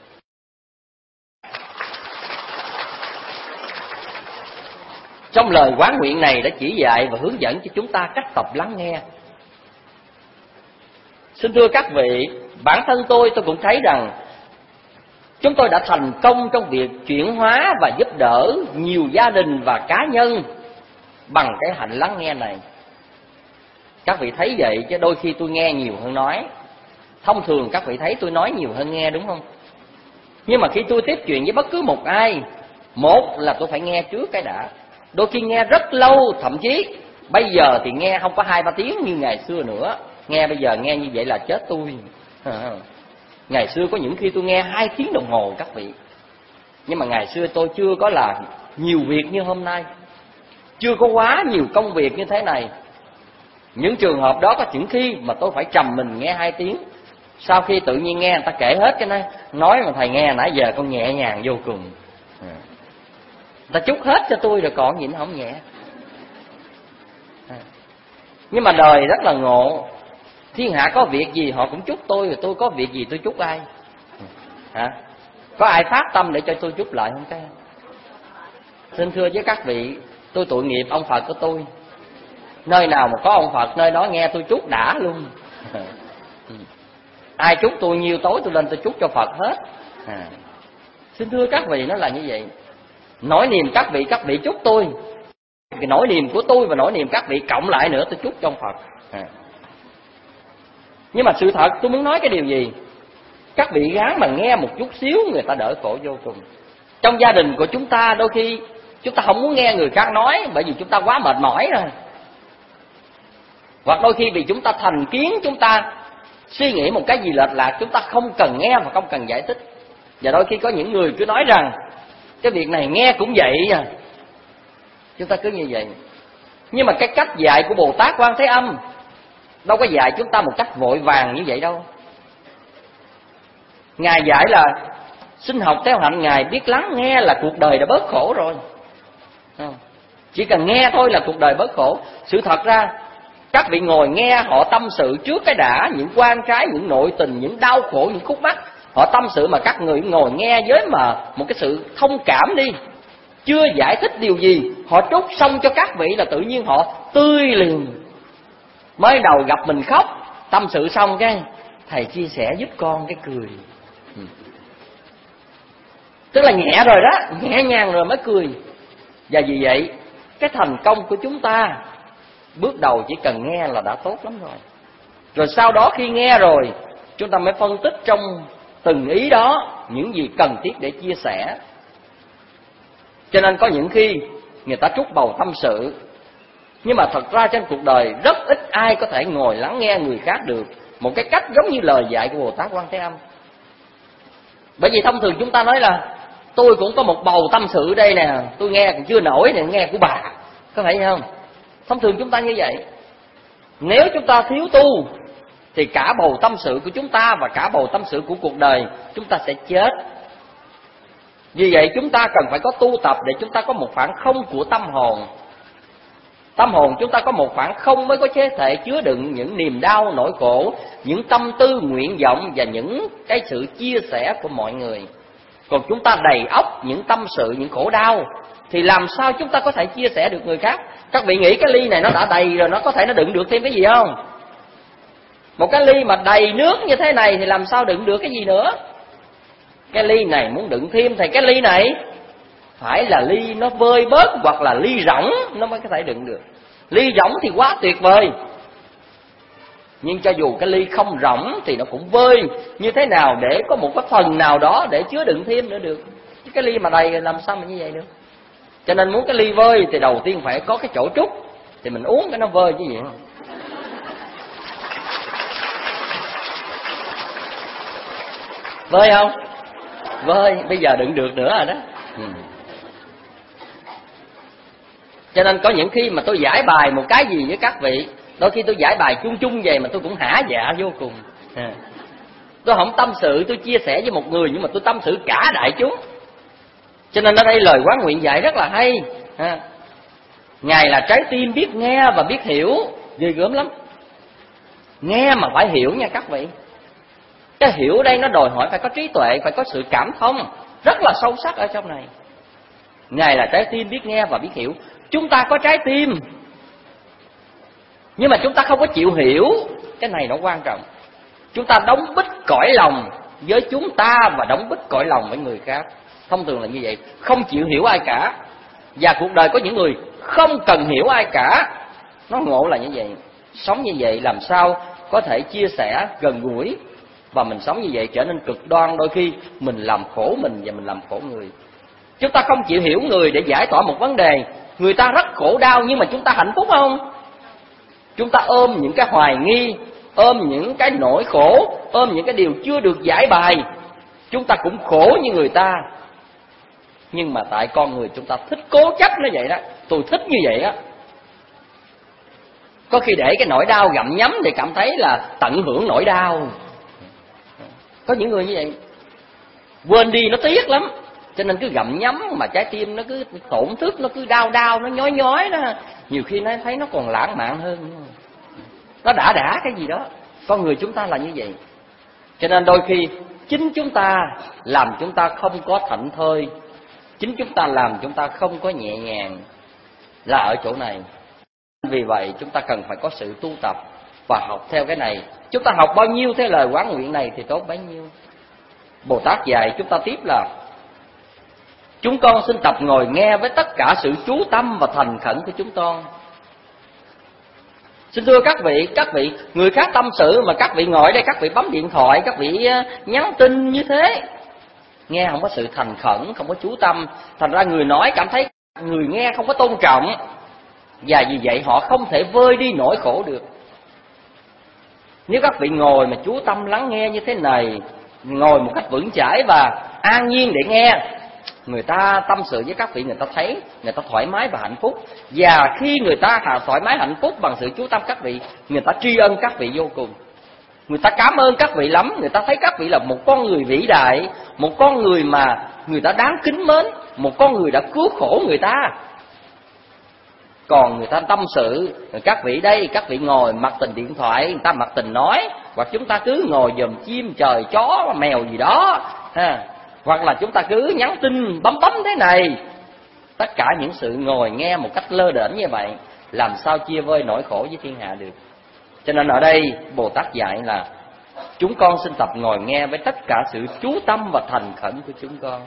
S3: Trong lời quán nguyện này đã chỉ dạy và hướng dẫn cho chúng ta cách tập lắng nghe. Xin thưa các vị, bản thân tôi cũng thấy rằng chúng tôi đã thành công trong việc chuyển hóa và giúp đỡ nhiều gia đình và cá nhân bằng cái hạnh lắng nghe này. Các vị thấy vậy chứ đôi khi tôi nghe nhiều hơn nói. Thông thường các vị thấy tôi nói nhiều hơn nghe, đúng không? Nhưng mà khi tôi tiếp chuyện với bất cứ một ai, một là tôi phải nghe trước cái đã. Đôi khi nghe rất lâu, thậm chí bây giờ thì nghe không có 2-3 tiếng như ngày xưa nữa. Nghe bây giờ nghe như vậy là chết tôi. Ngày xưa có những khi tôi nghe 2 tiếng đồng hồ các vị. Nhưng mà ngày xưa tôi chưa có là nhiều việc như hôm nay, chưa có quá nhiều công việc như thế này. Những trường hợp đó có những khi mà tôi phải trầm mình nghe 2 tiếng. Sau khi tự nhiên nghe người ta kể hết cái nói mà thầy nghe nãy giờ con nhẹ nhàng vô cùng. Người ta chúc hết cho tôi rồi còn gì nó không nhẹ. Nhưng mà đời rất là ngộ. Thiên hạ có việc gì họ cũng chúc tôi, rồi tôi có việc gì tôi chúc ai? Có ai phát tâm để cho tôi chúc lại không cái? Xin thưa với các vị, tôi tội nghiệp ông Phật của tôi. Nơi nào mà có ông Phật nơi đó nghe tôi chúc đã luôn. Ai chúc tôi nhiêu tối tôi lên tôi chúc cho Phật hết. Xin thưa các vị, nó là như vậy. Nỗi niềm các vị chúc tôi, cái nỗi niềm của tôi và nỗi niềm các vị cộng lại nữa tôi chúc cho ông Phật. Nhưng mà sự thật tôi muốn nói cái điều gì? Các vị gắng mà nghe một chút xíu, người ta đỡ khổ vô cùng. Trong gia đình của chúng ta đôi khi chúng ta không muốn nghe người khác nói, bởi vì chúng ta quá mệt mỏi rồi. Hoặc đôi khi vì chúng ta thành kiến, chúng ta suy nghĩ một cái gì lệch lạc, chúng ta không cần nghe và không cần giải thích. Và đôi khi có những người cứ nói rằng cái việc này nghe cũng vậy à. Chúng ta cứ như vậy. Nhưng mà cái cách dạy của Bồ Tát Quan Thế Âm đâu có dạy chúng ta một cách vội vàng như vậy đâu. Ngài dạy là xin học theo hạnh Ngài, biết lắng nghe là cuộc đời đã bớt khổ rồi. Chỉ cần nghe thôi là cuộc đời bớt khổ. Sự thật ra các vị ngồi nghe họ tâm sự trước cái đã, những quan trái, những nội tình, những đau khổ, những khúc mắc. Họ tâm sự mà các người ngồi nghe với mà một cái sự thông cảm đi, chưa giải thích điều gì, họ trút xong cho các vị là tự nhiên họ tươi liền. Mới đầu gặp mình khóc, tâm sự xong cái thầy chia sẻ giúp con, cái cười. Tức là nhẹ rồi đó, nhẹ nhàng rồi mới cười. Và vì vậy cái thành công của chúng ta bước đầu chỉ cần nghe là đã tốt lắm rồi. Rồi sau đó khi nghe rồi, chúng ta mới phân tích trong từng ý đó những gì cần thiết để chia sẻ. Cho nên có những khi người ta trút bầu tâm sự, nhưng mà thật ra trên cuộc đời rất ít ai có thể ngồi lắng nghe người khác được một cái cách giống như lời dạy của Bồ Tát Quan Thế Âm. Bởi vì thông thường chúng ta nói là tôi cũng có một bầu tâm sự đây nè, tôi nghe còn chưa nổi nè, nghe của bà, có phải không? Thông thường chúng ta như vậy. Nếu chúng ta thiếu tu thì cả bầu tâm sự của chúng ta và cả bầu tâm sự của cuộc đời chúng ta sẽ chết. Vì vậy chúng ta cần phải có tu tập để chúng ta có một khoảng không của tâm hồn. Tâm hồn chúng ta có một khoảng không mới có thể chứa đựng những niềm đau, nỗi khổ, những tâm tư, nguyện vọng và những cái sự chia sẻ của mọi người. Còn chúng ta đầy óc những tâm sự, những khổ đau, thì làm sao chúng ta có thể chia sẻ được người khác? Các vị nghĩ cái ly này nó đã đầy rồi, nó có thể nó đựng được thêm cái gì không? Một cái ly mà đầy nước như thế này thì làm sao đựng được cái gì nữa? Cái ly này muốn đựng thêm thì cái ly này phải là ly nó vơi bớt, hoặc là ly rỗng nó mới có thể đựng được. Ly rỗng thì quá tuyệt vời, nhưng cho dù cái ly không rỗng thì nó cũng vơi như thế nào để có một cái phần nào đó để chứa đựng thêm nữa được. Chứ cái ly mà đầy làm sao mà như vậy được? Cho nên muốn cái ly vơi thì đầu tiên phải có cái chỗ trút, thì mình uống cái nó vơi chứ gì. Vơi không? Vơi, bây giờ đựng được nữa rồi đó. Cho nên có những khi mà tôi giải bài một cái gì với các vị, đôi khi tôi giải bài chung chung về mà tôi cũng hả dạ vô cùng. Tôi không tâm sự, tôi chia sẻ với một người, nhưng mà tôi tâm sự cả đại chúng. Cho nên ở đây lời Quán Nguyện dạy rất là hay. Ngài là trái tim biết nghe và biết hiểu, ghê gớm lắm. Nghe mà phải hiểu nha các vị. Cái hiểu đây nó đòi hỏi phải có trí tuệ, phải có sự cảm thông rất là sâu sắc ở trong này. Ngài là trái tim biết nghe và biết hiểu. Chúng ta có trái tim, nhưng mà chúng ta không có chịu hiểu. Cái này nó quan trọng. Chúng ta đóng bít cõi lòng với chúng ta và đóng bít cõi lòng với người khác. Thông thường là như vậy, không chịu hiểu ai cả. Và cuộc đời có những người không cần hiểu ai cả. Nó ngộ là như vậy. Sống như vậy làm sao có thể chia sẻ gần gũi. Và mình sống như vậy trở nên cực đoan, đôi khi mình làm khổ mình và mình làm khổ người. Chúng ta không chịu hiểu người để giải tỏa một vấn đề. Người ta rất khổ đau nhưng mà chúng ta hạnh phúc không? Chúng ta ôm những cái hoài nghi, ôm những cái nỗi khổ, ôm những cái điều chưa được giải bài. Chúng ta cũng khổ như người ta. Nhưng mà tại con người chúng ta thích cố chấp nó vậy đó. Tôi thích như vậy á. Có khi để cái nỗi đau gặm nhấm để cảm thấy là tận hưởng nỗi đau. Có những người như vậy, quên đi nó tiếc lắm, cho nên cứ gặm nhấm mà trái tim nó cứ tổn thức, nó cứ đau đau, nó nhói nhói đó. Nhiều khi nó thấy nó còn lãng mạn hơn, nó đã cái gì đó. Con người chúng ta là như vậy. Cho nên đôi khi chính chúng ta làm chúng ta không có thảnh thơi, chính chúng ta làm chúng ta không có nhẹ nhàng, là ở chỗ này. Vì vậy chúng ta cần phải có sự tu tập và học theo cái này. Chúng ta học bao nhiêu theo lời Quán Nguyện này thì tốt bấy nhiêu. Bồ Tát dạy chúng ta tiếp là: chúng con xin tập ngồi nghe với tất cả sự chú tâm và thành khẩn của chúng con. Xin thưa các vị người khác tâm sự mà các vị ngồi đây, các vị bấm điện thoại, các vị nhắn tin như thế, nghe không có sự thành khẩn, không có chú tâm, thành ra người nói cảm thấy người nghe không có tôn trọng, và vì vậy họ không thể vơi đi nỗi khổ được. Nếu các vị ngồi mà chú tâm lắng nghe như thế này, ngồi một cách vững chãi và an nhiên để nghe, người ta tâm sự với các vị, người ta thấy người ta thoải mái và hạnh phúc. Và khi người ta thoải mái hạnh phúc bằng sự chú tâm các vị, người ta tri ân các vị vô cùng. Người ta cảm ơn các vị lắm. Người ta thấy các vị là một con người vĩ đại, một con người mà người ta đáng kính mến, một con người đã cứu khổ người ta. Còn người ta tâm sự, các vị đây, các vị ngồi mặc tình điện thoại, người ta mặc tình nói, hoặc chúng ta cứ ngồi dòm chim trời chó mèo gì đó ha, hoặc là chúng ta cứ nhắn tin bấm thế này. Tất cả những sự ngồi nghe một cách lơ đễnh như vậy, làm sao chia vơi nỗi khổ với thiên hạ được. Cho nên ở đây Bồ Tát dạy là chúng con xin tập ngồi nghe với tất cả sự chú tâm và thành khẩn của chúng con.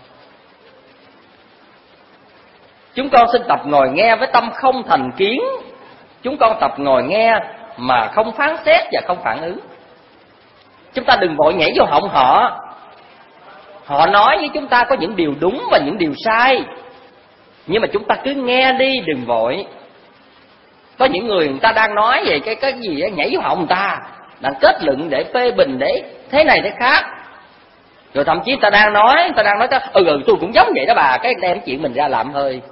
S3: Chúng con xin tập ngồi nghe với tâm không thành kiến. Chúng con tập ngồi nghe mà không phán xét và không phản ứng. Chúng ta đừng vội nhảy vô họng họ. Họ nói với chúng ta có những điều đúng và những điều sai, nhưng mà chúng ta cứ nghe đi, đừng vội. Có những người ta đang nói về cái gì đó, nhảy vô họng người ta, đang kết luận để phê bình, để thế này thế khác. Rồi thậm chí người ta đang nói tôi cũng giống vậy đó bà, cái đem chuyện mình ra làm hơi.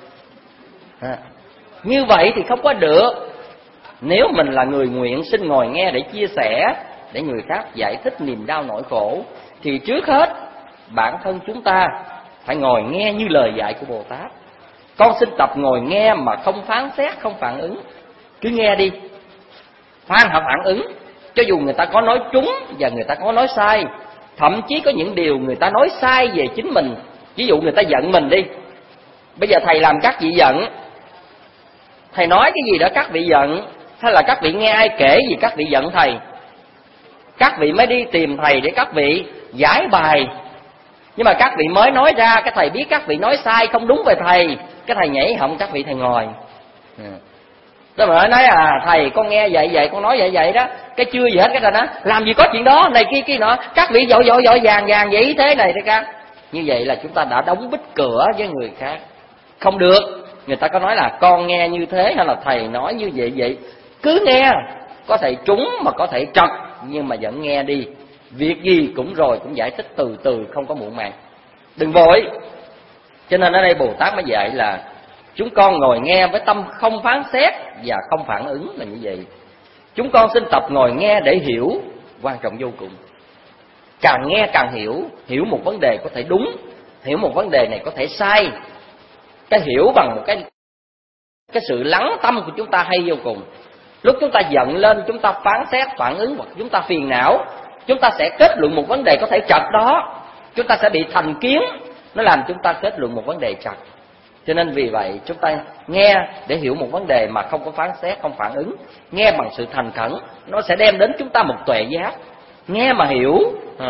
S3: Như vậy thì không có được. Nếu mình là người nguyện xin ngồi nghe để chia sẻ, để người khác giải thích niềm đau nỗi khổ, thì trước hết bản thân chúng ta phải ngồi nghe như lời dạy của Bồ Tát. Con xin tập ngồi nghe mà không phán xét, không phản ứng. Cứ nghe đi, khoan hả phản ứng. Cho dù người ta có nói trúng và người ta có nói sai, thậm chí có những điều người ta nói sai về chính mình. Ví dụ người ta giận mình đi, bây giờ thầy làm các vị giận, thầy nói cái gì đó các vị giận, hay là các vị nghe ai kể gì các vị giận thầy, các vị mới đi tìm thầy để các vị giải bài. Nhưng mà các vị mới nói ra, cái thầy biết các vị nói sai không đúng về thầy, cái thầy nhảy họng các vị thầy ngồi. Tôi mà nói thầy con nghe vậy con nói vậy đó, cái chưa gì hết cái thầy nói làm gì có chuyện đó này kia nọ, các vị vội vàng vậy thế này thế khác. Như vậy là chúng ta đã đóng bít cửa với người khác. Không được. Người ta có nói là con nghe như thế hay là thầy nói như vậy, cứ nghe, có thể trúng mà có thể trật, nhưng mà vẫn nghe đi. Việc gì cũng rồi cũng giải thích từ từ, không có muộn màng, đừng vội. Cho nên ở đây Bồ Tát mới dạy là chúng con ngồi nghe với tâm không phán xét và không phản ứng là như vậy. Chúng con xin tập ngồi nghe để hiểu, quan trọng vô cùng. Càng nghe càng hiểu một vấn đề có thể đúng, hiểu một vấn đề này có thể sai. Cái hiểu bằng một cái sự lắng tâm của chúng ta hay vô cùng. Lúc chúng ta giận lên, chúng ta phán xét, phản ứng, hoặc chúng ta phiền não, chúng ta sẽ kết luận một vấn đề có thể trật đó. Chúng ta sẽ bị thành kiến, nó làm chúng ta kết luận một vấn đề trật. Cho nên vì vậy chúng ta nghe để hiểu một vấn đề mà không có phán xét, không phản ứng. Nghe bằng sự thành khẩn, nó sẽ đem đến chúng ta một tuệ giác. Nghe mà hiểu.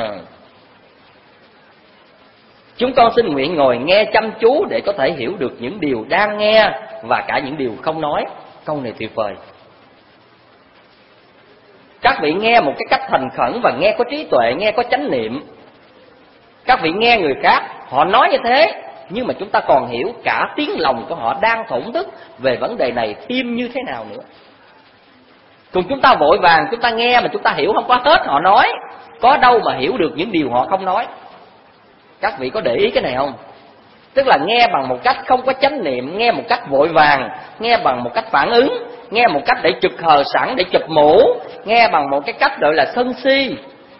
S3: Chúng con xin nguyện ngồi nghe chăm chú để có thể hiểu được những điều đang nghe và cả những điều không nói. Câu này tuyệt vời. Các vị nghe một cái cách thành khẩn và nghe có trí tuệ, nghe có chánh niệm. Các vị nghe người khác, họ nói như thế, nhưng mà chúng ta còn hiểu cả tiếng lòng của họ đang thổn thức về vấn đề này thêm như thế nào nữa. Còn chúng ta vội vàng, chúng ta nghe mà chúng ta hiểu không có hết họ nói, có đâu mà hiểu được những điều họ không nói. Các vị có để ý cái này không? Tức là nghe bằng một cách không có chánh niệm, nghe một cách vội vàng, nghe bằng một cách phản ứng, nghe một cách để chụp hờ sẵn, để chụp mũ, nghe bằng một cái cách gọi là sân si.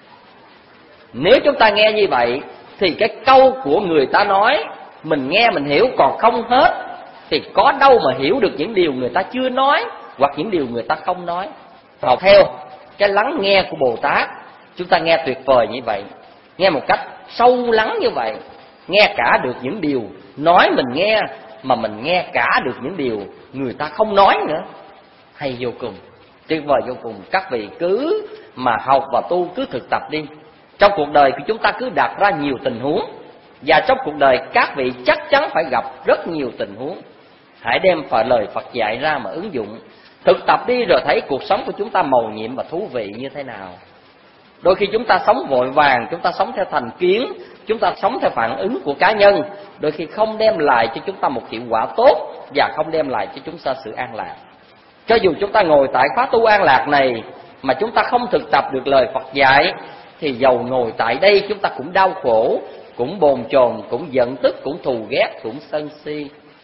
S3: Nếu chúng ta nghe như vậy thì cái câu của người ta nói mình nghe mình hiểu còn không hết, thì có đâu mà hiểu được những điều người ta chưa nói hoặc những điều người ta không nói. Học theo cái lắng nghe của Bồ Tát, chúng ta nghe tuyệt vời như vậy, nghe một cách sâu lắng như vậy, nghe cả được những điều nói mình nghe, mà mình nghe cả được những điều người ta không nói nữa. Hay vô cùng, tuyệt vời vô cùng. Các vị cứ mà học và tu, cứ thực tập đi. Trong cuộc đời của chúng ta cứ đặt ra nhiều tình huống, và trong cuộc đời các vị chắc chắn phải gặp rất nhiều tình huống. Hãy đem lời Phật dạy ra mà ứng dụng. Thực tập đi rồi thấy cuộc sống của chúng ta mầu nhiệm và thú vị như thế nào. Đôi khi chúng ta sống vội vàng, chúng ta sống theo thành kiến, chúng ta sống theo phản ứng của cá nhân, đôi khi không đem lại cho chúng ta một hiệu quả tốt và không đem lại cho chúng ta sự an lạc. Cho dù chúng ta ngồi tại khóa tu an lạc này mà chúng ta không thực tập được lời Phật dạy, thì dầu ngồi tại đây chúng ta cũng đau khổ, cũng bồn chồn, cũng giận tức, cũng thù ghét, cũng sân si.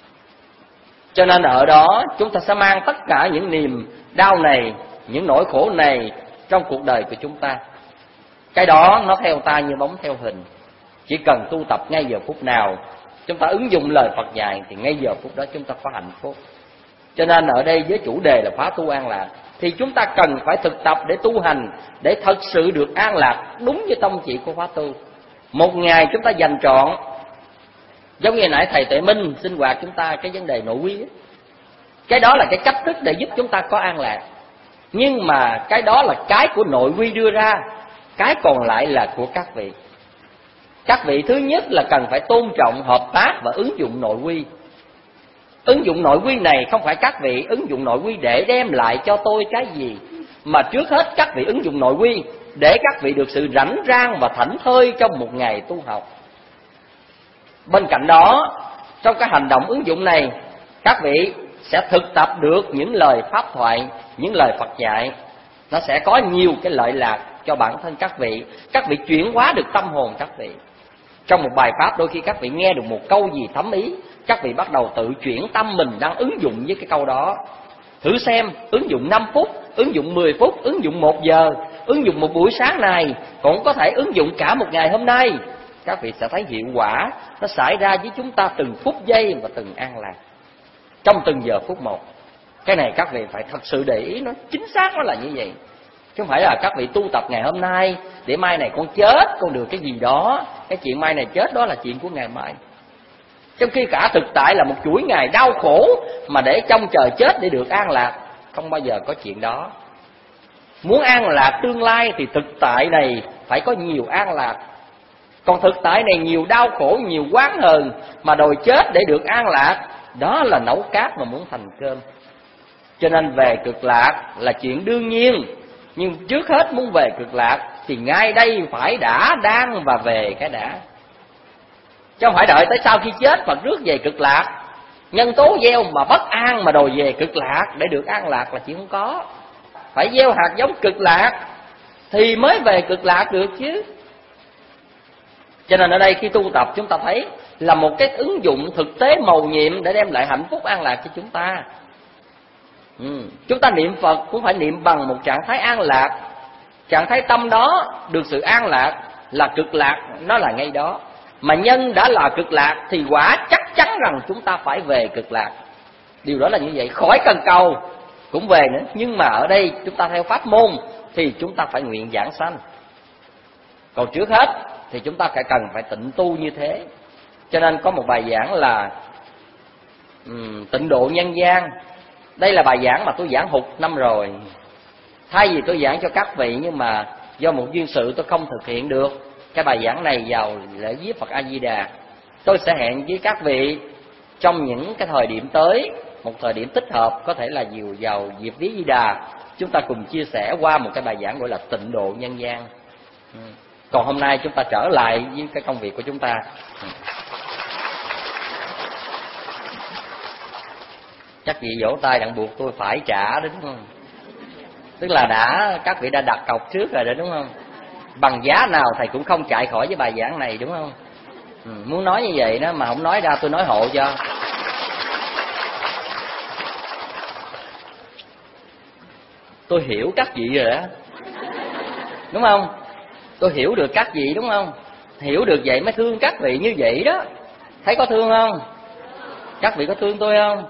S3: Cho nên ở đó chúng ta sẽ mang tất cả những niềm đau này, những nỗi khổ này trong cuộc đời của chúng ta. Cái đó nó theo ta như bóng theo hình. Chỉ cần tu tập ngay giờ phút nào, chúng ta ứng dụng lời Phật dạy, thì ngay giờ phút đó chúng ta có hạnh phúc. Cho nên ở đây với chủ đề là khóa tu an lạc, thì chúng ta cần phải thực tập để tu hành, để thật sự được an lạc đúng như tông chỉ của khóa tu. Một ngày chúng ta dành trọn, giống như nãy thầy Tuệ Minh sinh hoạt chúng ta cái vấn đề nội quy ấy. Cái đó là cái cách thức để giúp chúng ta có an lạc. Nhưng mà cái đó là cái của nội quy đưa ra, cái còn lại là của các vị. Các vị thứ nhất là cần phải tôn trọng, hợp tác và ứng dụng nội quy. Ứng dụng nội quy này không phải các vị ứng dụng nội quy để đem lại cho tôi cái gì, mà trước hết các vị ứng dụng nội quy để các vị được sự rảnh rang và thảnh thơi trong một ngày tu học. Bên cạnh đó, trong cái hành động ứng dụng này, các vị sẽ thực tập được những lời pháp thoại, những lời Phật dạy. Nó sẽ có nhiều cái lợi lạc cho bản thân các vị. Các vị chuyển hóa được tâm hồn các vị. Trong một bài pháp đôi khi các vị nghe được một câu gì thấm ý, các vị bắt đầu tự chuyển tâm mình đang ứng dụng với cái câu đó. Thử xem, ứng dụng 5 phút, ứng dụng 10 phút, ứng dụng 1 giờ, ứng dụng một buổi sáng này, cũng có thể ứng dụng cả một ngày hôm nay. Các vị sẽ thấy hiệu quả nó xảy ra với chúng ta từng phút giây và từng an lạc, trong từng giờ phút một. Cái này các vị phải thật sự để ý, nó chính xác nó là như vậy. Chứ không phải là các vị tu tập ngày hôm nay để mai này con chết, con được cái gì đó. Cái chuyện mai này chết đó là chuyện của ngày mai. Trong khi cả thực tại là một chuỗi ngày đau khổ, mà để trông chờ chết để được an lạc, không bao giờ có chuyện đó. Muốn an lạc tương lai thì thực tại này phải có nhiều an lạc. Còn thực tại này nhiều đau khổ, nhiều oán hờn, mà đòi chết để được an lạc, đó là nấu cát mà muốn thành cơm. Cho nên về cực lạc là chuyện đương nhiên. Nhưng trước hết muốn về cực lạc thì ngay đây phải đã, đang và về cái đã. Chứ không phải đợi tới sau khi chết mà rước về cực lạc. Nhân tố gieo mà bất an mà đòi về cực lạc để được an lạc là chuyện không có. Phải gieo hạt giống cực lạc thì mới về cực lạc được chứ. Cho nên ở đây khi tu tập chúng ta thấy là một cái ứng dụng thực tế mầu nhiệm để đem lại hạnh phúc an lạc cho chúng ta. Chúng ta niệm Phật cũng phải niệm bằng một trạng thái an lạc. Trạng thái tâm đó được sự an lạc là cực lạc, nó là ngay đó. Mà nhân đã là cực lạc thì quả chắc chắn rằng chúng ta phải về cực lạc. Điều đó là như vậy, khỏi cần cầu cũng về nữa. Nhưng mà ở đây chúng ta theo pháp môn thì chúng ta phải nguyện giảng sanh. Còn trước hết thì chúng ta cần phải tịnh tu như thế. Cho nên có một bài giảng là tịnh độ nhân gian. Đây là bài giảng mà tôi giảng hụt năm rồi. Thay vì tôi giảng cho các vị, nhưng mà do một duyên sự tôi không thực hiện được cái bài giảng này vào lễ viếng Phật A Di Đà. Tôi sẽ hẹn với các vị trong những cái thời điểm tới, một thời điểm thích hợp, có thể là vào dịp viếng Di Đà, chúng ta cùng chia sẻ qua một cái bài giảng gọi là tịnh độ nhân gian. Còn hôm nay chúng ta trở lại với cái công việc của chúng ta. Chắc vị vỗ tay đặng buộc tôi phải trả đúng không? Tức là các vị đã đặt cọc trước rồi đó đúng không? Bằng giá nào thầy cũng không chạy khỏi với bài giảng này đúng không? Muốn nói như vậy đó mà không nói ra tôi nói hộ cho. Tôi hiểu các vị rồi đó, đúng không? Tôi hiểu được các vị đúng không? Hiểu được vậy mới thương các vị như vậy đó. Thấy có thương không? Các vị có thương tôi không?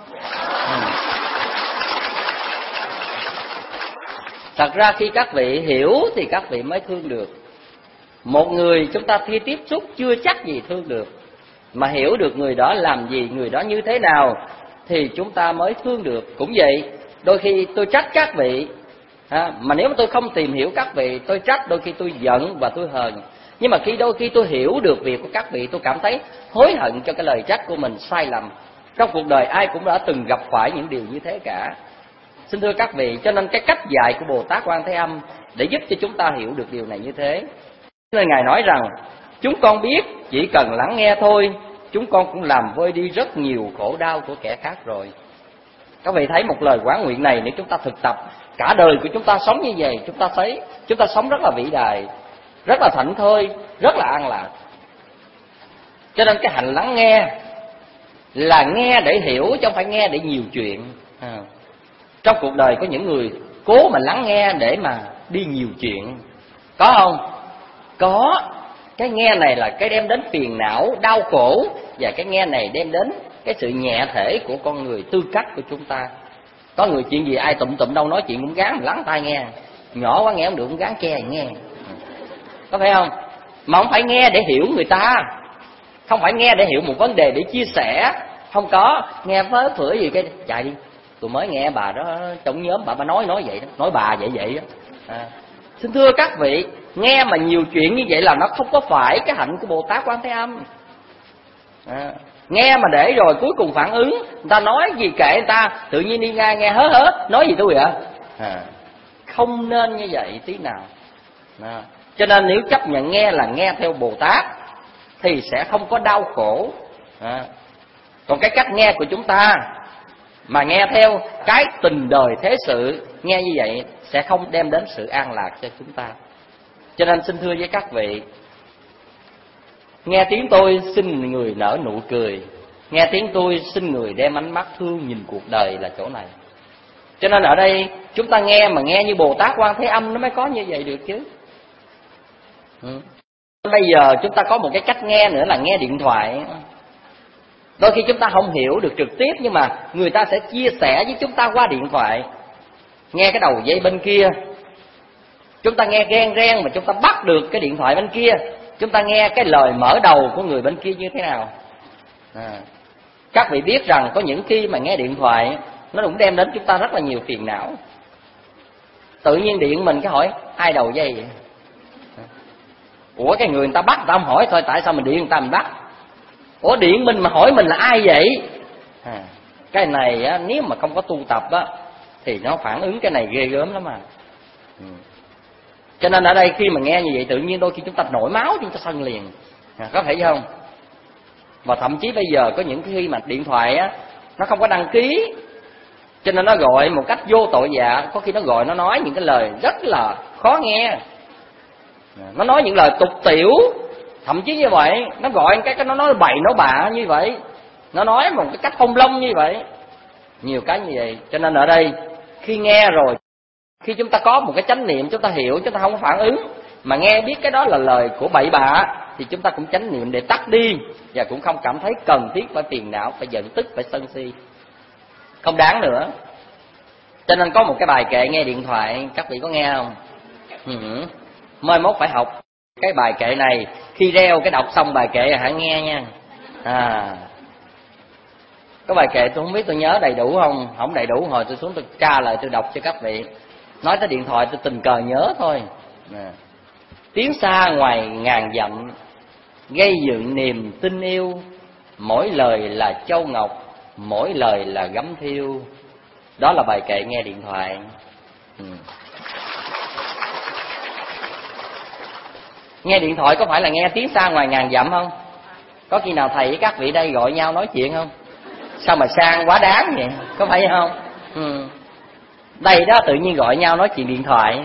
S3: Thật ra khi các vị hiểu thì các vị mới thương được. Một người chúng ta khi tiếp xúc chưa chắc gì thương được, mà hiểu được người đó làm gì, người đó như thế nào thì chúng ta mới thương được. Cũng vậy, đôi khi tôi trách các vị, mà nếu mà tôi không tìm hiểu các vị, tôi trách, đôi khi tôi giận và tôi hờn. Nhưng mà đôi khi tôi hiểu được việc của các vị, tôi cảm thấy hối hận cho cái lời trách của mình sai lầm. Trong cuộc đời ai cũng đã từng gặp phải những điều như thế cả. Xin thưa các vị, cho nên cái cách dạy của Bồ Tát Quan Thế Âm để giúp cho chúng ta hiểu được điều này như thế. Nên Ngài nói rằng, chúng con biết chỉ cần lắng nghe thôi, chúng con cũng làm vơi đi rất nhiều khổ đau của kẻ khác rồi. Các vị thấy một lời quán nguyện này, nếu chúng ta thực tập cả đời của chúng ta sống như vậy, chúng ta thấy chúng ta sống rất là vĩ đại, rất là thảnh thơi, rất là an lạc. Cho nên cái hành lắng nghe là nghe để hiểu, chứ không phải nghe để nhiều chuyện. Trong cuộc đời có những người cố mà lắng nghe để mà đi nhiều chuyện, có không? Có. Cái nghe này là cái đem đến phiền não, đau khổ, và cái nghe này đem đến cái sự nhẹ thể của con người, tư cách của chúng ta. Có người chuyện gì ai tụm đâu nói chuyện cũng gán lắng tai nghe, nhỏ quá nghe không được cũng gán che nghe, có phải không? Mà không phải nghe để hiểu người ta, không phải nghe để hiểu một vấn đề để chia sẻ, không có. Nghe phớ phửa gì cái chạy đi, tôi mới nghe bà đó trong nhóm bà nói vậy đó, nói bà vậy đó. Xin thưa các vị, nghe mà nhiều chuyện như vậy là nó không có phải cái hạnh của Bồ Tát Quan Thế Âm. Nghe mà để rồi cuối cùng phản ứng, người ta nói gì kệ người ta, tự nhiên đi nghe hớ nói gì tôi vậy? Không nên như vậy tí nào. Cho nên nếu chấp nhận nghe là nghe theo Bồ Tát thì sẽ không có đau khổ. Còn cái cách nghe của chúng ta mà nghe theo cái tình đời thế sự, nghe như vậy sẽ không đem đến sự an lạc cho chúng ta. Cho nên xin thưa với các vị, nghe tiếng tôi xin người nở nụ cười, nghe tiếng tôi xin người đem ánh mắt thương nhìn cuộc đời là chỗ này. Cho nên ở đây chúng ta nghe mà nghe như Bồ Tát Quan Thế Âm nó mới có như vậy được chứ. Bây giờ chúng ta có một cái cách nghe nữa là nghe điện thoại. Đôi khi chúng ta không hiểu được trực tiếp, nhưng mà người ta sẽ chia sẻ với chúng ta qua điện thoại. Nghe cái đầu dây bên kia, chúng ta nghe reng reng mà chúng ta bắt được cái điện thoại bên kia. Chúng ta nghe cái lời mở đầu của người bên kia như thế nào. Các vị biết rằng có những khi mà nghe điện thoại nó cũng đem đến chúng ta rất là nhiều phiền não. Tự nhiên điện mình cái hỏi ai đầu dây vậy? Ủa cái người ta bắt người ta không hỏi thôi, tại sao mình điện người ta mình bắt? Ủa điện mình mà hỏi mình là ai vậy? Cái này á, nếu mà không có tu tập á thì nó phản ứng cái này ghê gớm lắm mà. Cho nên ở đây khi mà nghe như vậy tự nhiên đôi khi chúng ta nổi máu, chúng ta sân liền. Có thể không? Và thậm chí bây giờ có những khi mà điện thoại á nó không có đăng ký, cho nên nó gọi một cách vô tội vạ. Có khi nó gọi nó nói những cái lời rất là khó nghe, nó nói những lời tục tiểu. Thậm chí như vậy, nó gọi cái nó nói bậy nói bạ như vậy, nó nói một cái cách phong long như vậy, nhiều cái như vậy. Cho nên ở đây khi nghe rồi, khi chúng ta có một cái chánh niệm, chúng ta hiểu, chúng ta không có phản ứng, mà nghe biết cái đó là lời của bậy bạ thì chúng ta cũng chánh niệm để tắt đi, và cũng không cảm thấy cần thiết phải phiền não, phải giận tức, phải sân si, không đáng nữa. Cho nên có một cái bài kệ nghe điện thoại, các vị có nghe không? Mai mốt phải học cái bài kệ này, khi reo cái đọc xong bài kệ hãy nghe nha. Cái bài kệ tôi không biết tôi nhớ đầy đủ không, không đầy đủ hồi tôi xuống tôi tra lại tôi đọc cho các vị. Nói tới điện thoại tôi tình cờ nhớ thôi. Tiếng xa ngoài ngàn dặm, gây dựng niềm tin yêu, mỗi lời là châu ngọc, mỗi lời là gấm thiêu. Đó là bài kệ nghe điện thoại. Nghe điện thoại có phải là nghe tiếng xa ngoài ngàn dặm không? Có khi nào thầy với các vị đây gọi nhau nói chuyện không? Sao mà sang quá đáng vậy? Có phải không? Đây đó tự nhiên gọi nhau nói chuyện điện thoại.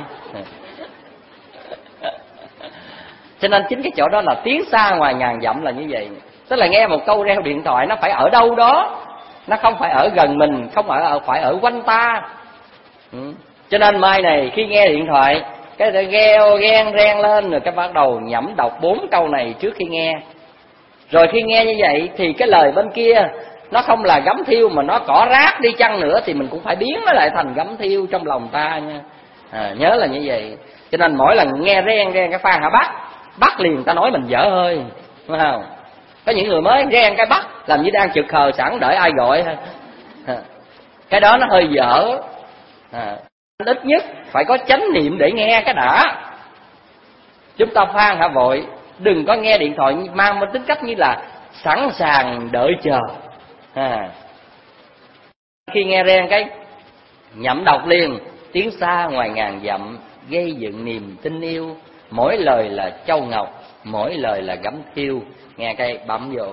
S3: Cho nên chính cái chỗ đó là tiếng xa ngoài ngàn dặm là như vậy. Tức là nghe một câu reo điện thoại nó phải ở đâu đó, nó không phải ở gần mình, không phải ở quanh ta. Cho nên mai này khi nghe điện thoại, cái reo ghen reng lên, rồi cái bắt đầu nhẩm đọc 4 câu này trước khi nghe. Rồi khi nghe như vậy thì cái lời bên kia nó không là gấm thiêu mà nó cỏ rác đi chăng nữa thì mình cũng phải biến nó lại thành gấm thiêu trong lòng ta nha. Nhớ là như vậy. Cho nên mỗi lần nghe reng cái phan hả bắt liền ta nói mình dở hơi, đúng không? Có những người mới reng cái bắt làm như đang trực khờ sẵn đợi ai gọi thôi. Cái đó nó hơi dở. Ít nhất phải có chánh niệm để nghe cái đã. Chúng ta phan hả vội, đừng có nghe điện thoại mang một tính cách như là sẵn sàng đợi chờ. Khi nghe reng cái nhẩm đọc liền, tiếng xa ngoài ngàn dặm, gây dựng niềm tin yêu, mỗi lời là châu ngọc, mỗi lời là gấm thiêu. Nghe cái bấm vô.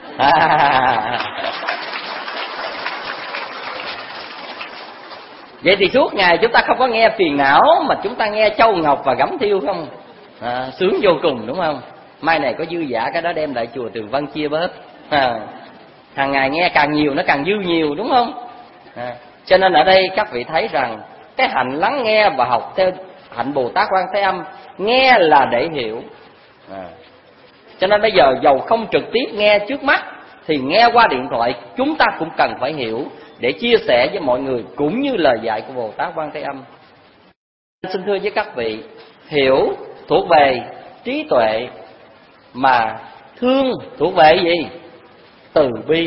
S3: Vậy thì suốt ngày chúng ta không có nghe phiền não, mà chúng ta nghe châu ngọc và gấm thiêu không? Sướng vô cùng, đúng không? Mai này có dư dả cái đó đem lại chùa Tường Vân chia bớt. Hàng ngày nghe càng nhiều nó càng dư nhiều, đúng không? Cho nên ở đây các vị thấy rằng cái hạnh lắng nghe và học theo hạnh Bồ Tát Quan Thế Âm, nghe là để hiểu. Cho nên bây giờ dầu không trực tiếp nghe trước mắt thì nghe qua điện thoại chúng ta cũng cần phải hiểu để chia sẻ với mọi người, cũng như lời dạy của Bồ Tát Quan Thế Âm. Xin thưa với các vị, hiểu thuộc về trí tuệ, mà thương thuộc về gì? Từ bi.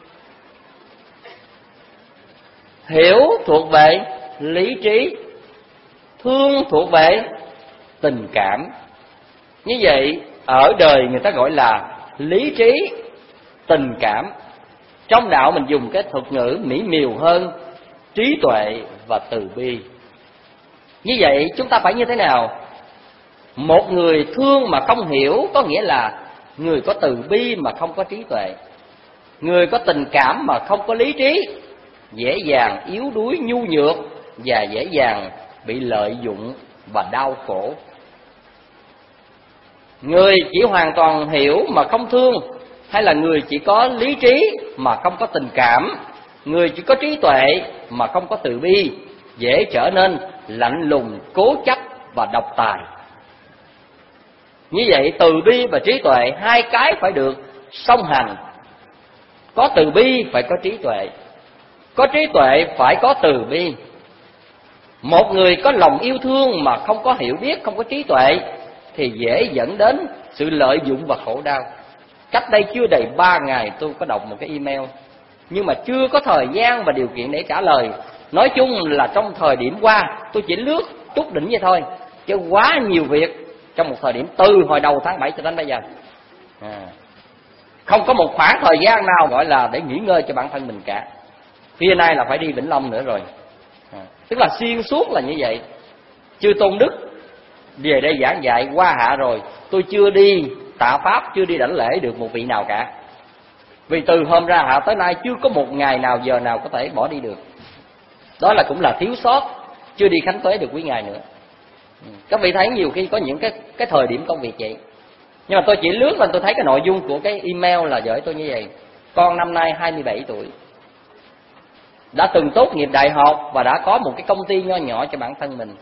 S3: Hiểu thuộc về lý trí, thương thuộc về tình cảm. Như vậy ở đời người ta gọi là lý trí, tình cảm. Trong đạo mình dùng cái thuật ngữ mỹ miều hơn, trí tuệ và từ bi. Như vậy chúng ta phải như thế nào? Một người thương mà không hiểu có nghĩa là người có từ bi mà không có trí tuệ, người có tình cảm mà không có lý trí, dễ dàng yếu đuối nhu nhược và dễ dàng bị lợi dụng và đau khổ. Người chỉ hoàn toàn hiểu mà không thương, hay là người chỉ có lý trí mà không có tình cảm, người chỉ có trí tuệ mà không có từ bi, dễ trở nên lạnh lùng, cố chấp và độc tài. Như vậy từ bi và trí tuệ hai cái phải được song hành. Có từ bi phải có trí tuệ, có trí tuệ phải có từ bi. Một người có lòng yêu thương mà không có hiểu biết, không có trí tuệ thì dễ dẫn đến sự lợi dụng và khổ đau. Cách đây chưa đầy 3 ngày tôi có đọc một cái email, nhưng mà chưa có thời gian và điều kiện để trả lời. Nói chung là trong thời điểm qua tôi chỉ lướt chút đỉnh vậy thôi, chứ quá nhiều việc trong một thời điểm từ hồi đầu tháng 7 cho đến bây giờ. Không có một khoảng thời gian nào gọi là để nghỉ ngơi cho bản thân mình cả. Phía nay là phải đi Vĩnh Long nữa rồi. Tức là xuyên suốt là như vậy. Chư Tôn Đức về đây giảng dạy qua hạ rồi, tôi chưa đi tạ pháp, chưa đi đảnh lễ được một vị nào cả. Vì từ hôm ra hạ tới nay chưa có một ngày nào, giờ nào có thể bỏ đi được. Đó là cũng là thiếu sót, chưa đi khánh tuế được quý ngài nữa. Các vị thấy nhiều khi có những cái thời điểm công việc vậy. Nhưng mà tôi chỉ lướt lên tôi thấy cái nội dung của cái email là gửi tôi như vậy. Con năm nay 27 tuổi, đã từng tốt nghiệp đại học và đã có một cái công ty nho nhỏ cho bản thân mình.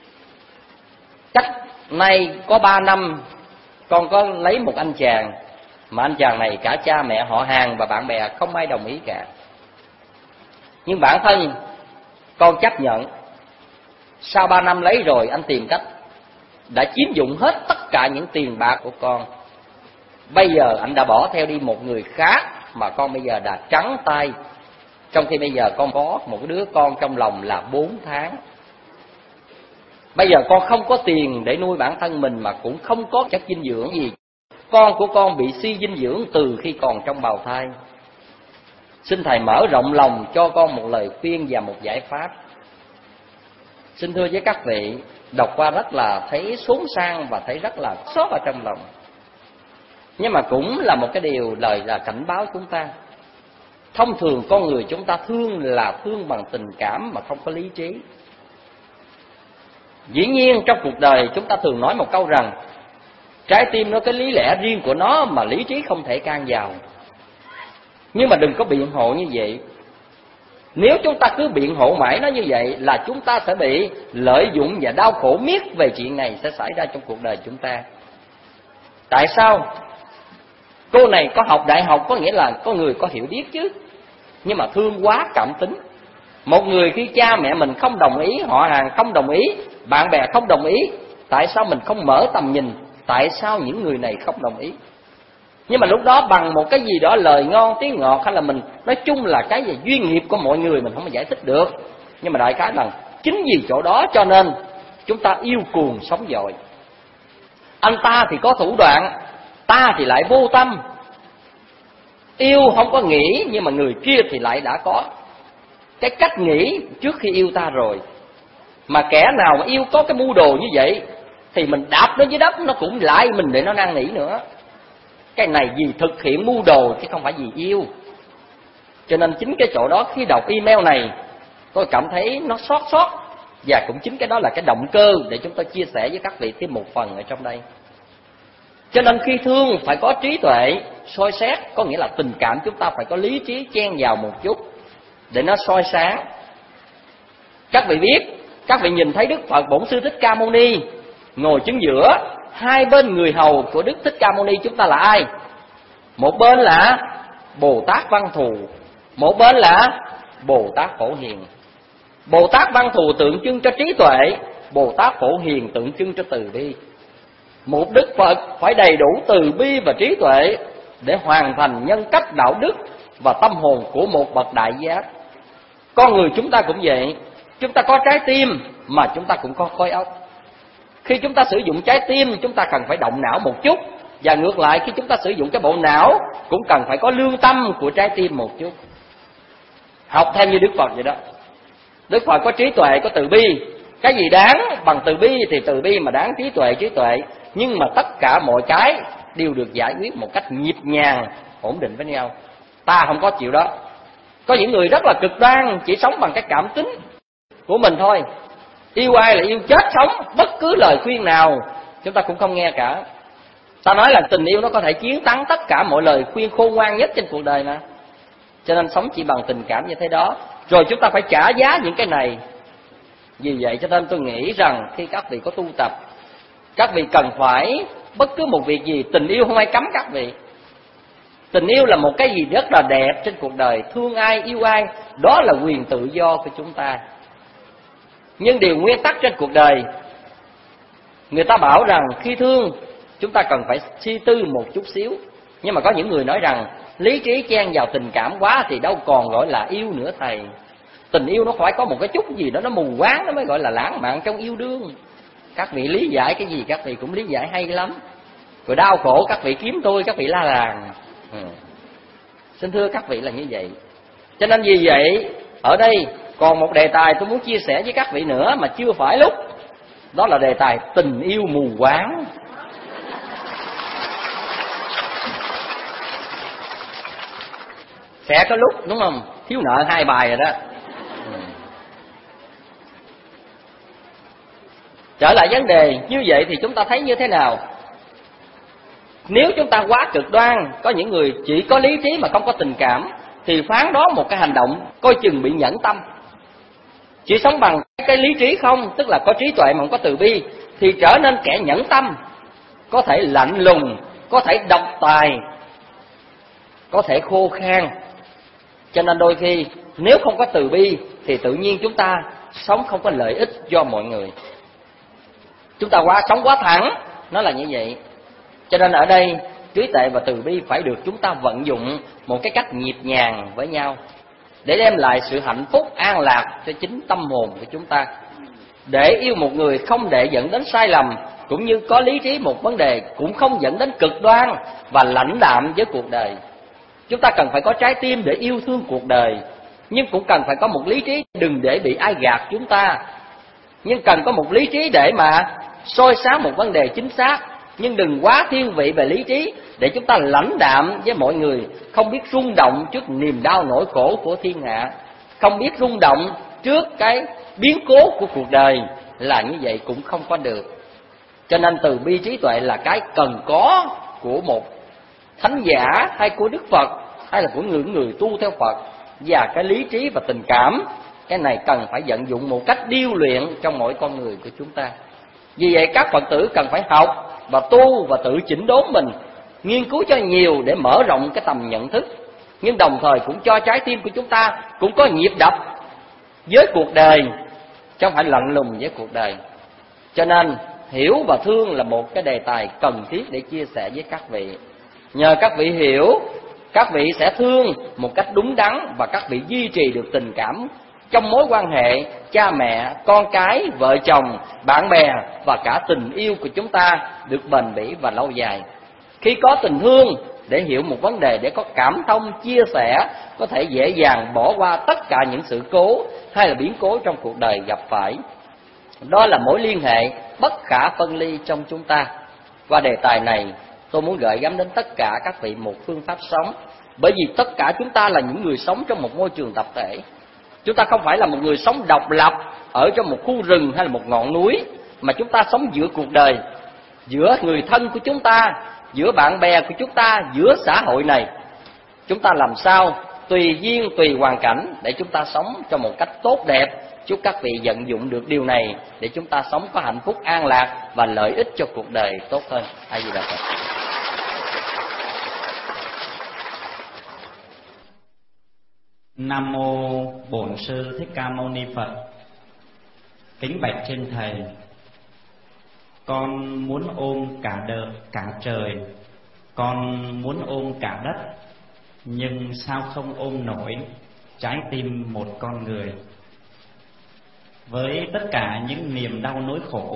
S3: Chắc nay có 3 năm con có lấy một anh chàng, mà anh chàng này cả cha mẹ họ hàng và bạn bè không ai đồng ý cả. Nhưng bản thân con chấp nhận. Sau 3 năm lấy rồi, anh tìm cách đã chiếm dụng hết tất cả những tiền bạc của con. Bây giờ anh đã bỏ theo đi một người khác, mà con bây giờ đã trắng tay. Trong khi bây giờ con có một đứa con trong lòng là 4 tháng. Bây giờ con không có tiền để nuôi bản thân mình, mà cũng không có chất dinh dưỡng gì. Con của con bị suy dinh dưỡng từ khi còn trong bào thai. Xin Thầy mở rộng lòng cho con một lời khuyên và một giải pháp. Xin thưa với các vị, đọc qua rất là thấy xốn sang và thấy rất là xót ở trong lòng. Nhưng mà cũng là một cái điều lời là cảnh báo chúng ta. Thông thường con người chúng ta thương là thương bằng tình cảm mà không có lý trí. Dĩ nhiên trong cuộc đời chúng ta thường nói một câu rằng trái tim nó có lý lẽ riêng của nó mà lý trí không thể can vào. Nhưng mà đừng có biện hộ như vậy. Nếu chúng ta cứ biện hộ mãi nó như vậy là chúng ta sẽ bị lợi dụng và đau khổ miết về chuyện này sẽ xảy ra trong cuộc đời chúng ta. Tại sao? Cô này có học đại học có nghĩa là có người có hiểu biết chứ, nhưng mà thương quá cảm tính. Một người khi cha mẹ mình không đồng ý, họ hàng không đồng ý, bạn bè không đồng ý, tại sao mình không mở tầm nhìn? Tại sao những người này không đồng ý? Nhưng mà lúc đó bằng một cái gì đó lời ngon tiếng ngọt, hay là mình nói chung là cái gì duyên nghiệp của mọi người mình không có giải thích được. Nhưng mà đại khái rằng chính vì chỗ đó cho nên chúng ta yêu cuồng sống dội. Anh ta thì có thủ đoạn, ta thì lại vô tâm. Yêu không có nghĩ, nhưng mà người kia thì lại đã có cái cách nghĩ trước khi yêu ta rồi. Mà kẻ nào mà yêu có cái mưu đồ như vậy thì mình đạp nó dưới đất nó cũng lại mình để nó năn nỉ nữa. Cái này vì thực hiện mưu đồ chứ không phải vì yêu. Cho nên chính cái chỗ đó khi đọc email này tôi cảm thấy nó xót. Và cũng chính cái đó là cái động cơ để chúng tôi chia sẻ với các vị thêm một phần ở trong đây. Cho nên khi thương phải có trí tuệ soi xét, có nghĩa là tình cảm chúng ta phải có lý trí chen vào một chút để nó soi sáng. Các vị biết, các vị nhìn thấy Đức Phật Bổn Sư Thích Ca Mâu Ni ngồi chính giữa, hai bên người hầu của Đức Thích Ca Mâu Ni chúng ta là ai? Một bên là Bồ Tát Văn Thù, một bên là Bồ Tát Phổ Hiền. Bồ Tát Văn Thù tượng trưng cho trí tuệ, Bồ Tát Phổ Hiền tượng trưng cho từ bi. Một Đức Phật phải đầy đủ từ bi và trí tuệ để hoàn thành nhân cách đạo đức và tâm hồn của một bậc đại giác. Con người chúng ta cũng vậy, chúng ta có trái tim mà chúng ta cũng có khối óc. Khi chúng ta sử dụng trái tim chúng ta cần phải động não một chút, và ngược lại khi chúng ta sử dụng cái bộ não cũng cần phải có lương tâm của trái tim một chút. Học theo như Đức Phật vậy đó. Đức Phật có trí tuệ, có từ bi. Cái gì đáng bằng từ bi thì từ bi, mà đáng trí tuệ. Nhưng mà tất cả mọi cái đều được giải quyết một cách nhịp nhàng, ổn định với nhau. Ta không có chịu đó. Có những người rất là cực đoan, chỉ sống bằng cái cảm tính của mình thôi. Yêu ai là yêu chết sống, bất cứ lời khuyên nào chúng ta cũng không nghe cả. Ta nói là tình yêu nó có thể chiến thắng tất cả mọi lời khuyên khôn ngoan nhất trên cuộc đời mà. Cho nên sống chỉ bằng tình cảm như thế đó. Rồi chúng ta phải trả giá những cái này. Vì vậy cho nên tôi nghĩ rằng khi các vị có tu tập, các vị cần phải bất cứ một việc gì, tình yêu không ai cấm các vị. Tình yêu là một cái gì rất là đẹp trên cuộc đời. Thương ai, yêu ai, đó là quyền tự do của chúng ta. Nhưng điều nguyên tắc trên cuộc đời, người ta bảo rằng khi thương chúng ta cần phải suy tư một chút xíu. Nhưng mà có những người nói rằng lý trí chen vào tình cảm quá thì đâu còn gọi là yêu nữa thầy. Tình yêu nó phải có một cái chút gì đó nó mù quáng, nó mới gọi là lãng mạn trong yêu đương. Các vị lý giải cái gì các vị cũng lý giải hay lắm. Rồi đau khổ các vị kiếm tôi, các vị la làng. Xin thưa các vị là như vậy. Cho nên vì vậy ở đây còn một đề tài tôi muốn chia sẻ với các vị nữa mà chưa phải lúc. Đó là đề tài tình yêu mù quáng. Sẽ có lúc đúng không? Thiếu nợ 2 bài rồi đó. Trở lại vấn đề như vậy thì chúng ta thấy như thế nào? Nếu chúng ta quá cực đoan, có những người chỉ có lý trí mà không có tình cảm, thì phán đoán một cái hành động coi chừng bị nhẫn tâm. Chỉ sống bằng cái lý trí không, tức là có trí tuệ mà không có từ bi, thì trở nên kẻ nhẫn tâm, có thể lạnh lùng, có thể độc tài, có thể khô khan. Cho nên đôi khi nếu không có từ bi thì tự nhiên chúng ta sống không có lợi ích cho mọi người. Chúng ta sống quá thẳng, nó là như vậy. Cho nên ở đây trí tuệ và từ bi phải được chúng ta vận dụng một cái cách nhịp nhàng với nhau để đem lại sự hạnh phúc an lạc cho chính tâm hồn của chúng ta. Để yêu một người không để dẫn đến sai lầm, cũng như có lý trí một vấn đề cũng không dẫn đến cực đoan và lãnh đạm với cuộc đời. Chúng ta cần phải có trái tim để yêu thương cuộc đời, nhưng cũng cần phải có một lý trí đừng để bị ai gạt chúng ta. Nhưng cần có một lý trí để mà soi sáng một vấn đề chính xác, nhưng đừng quá thiên vị về lý trí để chúng ta lãnh đạm với mọi người, không biết rung động trước niềm đau nỗi khổ của thiên hạ, không biết rung động trước cái biến cố của cuộc đời. Là như vậy cũng không có được. Cho nên từ bi trí tuệ là cái cần có của một thánh giả, hay của Đức Phật, hay là của người tu theo Phật. Và cái lý trí và tình cảm, cái này cần phải vận dụng một cách điêu luyện trong mỗi con người của chúng ta. Vì vậy các Phật tử cần phải học và tu và tự chỉnh đốn mình, nghiên cứu cho nhiều để mở rộng cái tầm nhận thức, nhưng đồng thời cũng cho trái tim của chúng ta cũng có nhịp đập với cuộc đời, chứ không phải lạnh lùng với cuộc đời. Cho nên hiểu và thương là một cái đề tài cần thiết để chia sẻ với các vị. Nhờ các vị hiểu, các vị sẽ thương một cách đúng đắn và các vị duy trì được tình cảm trong mối quan hệ cha mẹ, con cái, vợ chồng, bạn bè và cả tình yêu của chúng ta được bền bỉ và lâu dài. Khi có tình thương để hiểu một vấn đề, để có cảm thông, chia sẻ, có thể dễ dàng bỏ qua tất cả những sự cố hay là biến cố trong cuộc đời gặp phải. Đó là mối liên hệ bất khả phân ly trong chúng ta. Qua đề tài này, tôi muốn gửi gắm đến tất cả các vị một phương pháp sống. Bởi vì tất cả chúng ta là những người sống trong một môi trường tập thể. Chúng ta không phải là một người sống độc lập ở trong một khu rừng hay là một ngọn núi, mà chúng ta sống giữa cuộc đời, giữa người thân của chúng ta, giữa bạn bè của chúng ta, giữa xã hội này. Chúng ta làm sao tùy duyên, tùy hoàn cảnh để chúng ta sống cho một cách tốt đẹp. Chúc các vị vận dụng được điều này để chúng ta sống có hạnh phúc an lạc và lợi ích cho cuộc đời tốt hơn. A Di Đà Phật.
S1: Nam mô Bổn Sư Thích Ca Mâu Ni Phật. Kính bạch trên thầy, con muốn ôm cả trời, con muốn ôm cả đất, nhưng sao không ôm nổi trái tim một con người. Với tất cả những niềm đau nỗi khổ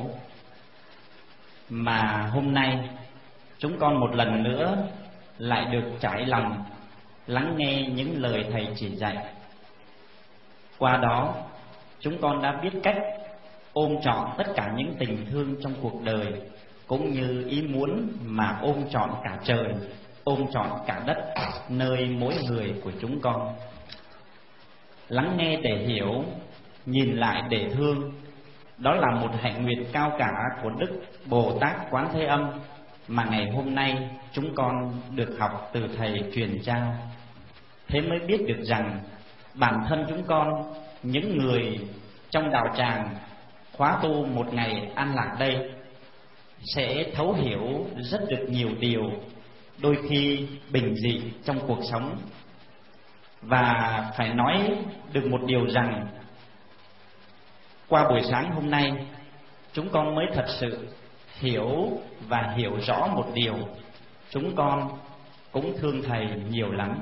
S1: mà hôm nay chúng con một lần nữa lại được trải lòng lắng nghe những lời thầy chỉ dạy. Qua đó chúng con đã biết cách ôm trọn tất cả những tình thương trong cuộc đời, cũng như ý muốn mà ôm trọn cả trời, ôm trọn cả đất nơi mỗi người của chúng con. Lắng nghe để hiểu, nhìn lại để thương, đó là một hạnh nguyện cao cả của Đức Bồ Tát Quán Thế Âm mà ngày hôm nay chúng con được học từ thầy truyền trao. Thế mới biết được rằng bản thân chúng con, những người trong đạo tràng khóa tu một ngày an lạc đây, sẽ thấu hiểu rất được nhiều điều đôi khi bình dị trong cuộc sống. Và phải nói được một điều rằng, qua buổi sáng hôm nay, chúng con mới thật sự hiểu và hiểu rõ một điều: chúng con cũng thương Thầy nhiều lắm.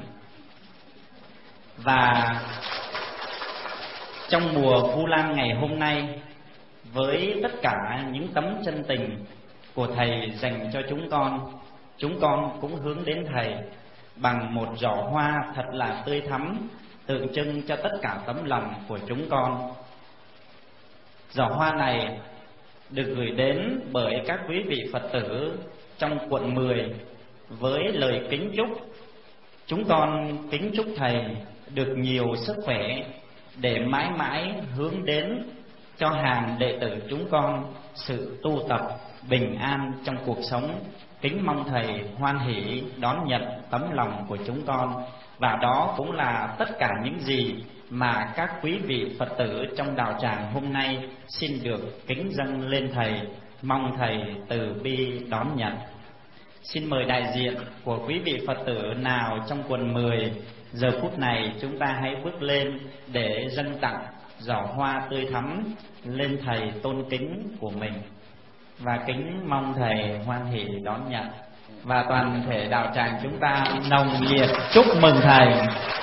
S1: Và trong mùa Vu Lan ngày hôm nay, với tất cả những tấm chân tình của Thầy dành cho chúng con cũng hướng đến Thầy bằng một giỏ hoa thật là tươi thắm, tượng trưng cho tất cả tấm lòng của chúng con. Giỏ hoa này được gửi đến bởi các quý vị Phật tử trong quận 10 với lời kính chúc. Chúng con kính chúc Thầy được nhiều sức khỏe để mãi mãi hướng đến cho hàng đệ tử chúng con sự tu tập bình an trong cuộc sống. Kính mong Thầy hoan hỷ đón nhận tấm lòng của chúng con. Và đó cũng là tất cả những gì mà các quý vị Phật tử trong đạo tràng hôm nay xin được kính dâng lên Thầy, mong Thầy từ bi đón nhận. Xin mời đại diện của quý vị Phật tử nào trong quận 10 giờ phút này chúng ta hãy bước lên để dâng tặng giỏ hoa tươi thắm lên Thầy tôn kính của mình, và kính mong Thầy hoan hỷ đón nhận. Và toàn thể đạo tràng chúng ta nồng nhiệt chúc mừng Thầy.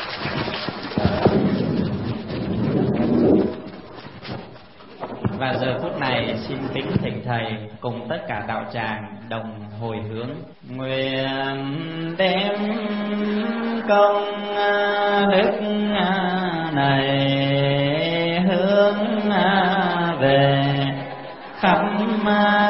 S1: Và giờ phút này xin kính thỉnh Thầy cùng tất cả đạo tràng đồng hồi hướng: nguyện đem công đức này hướng về khắp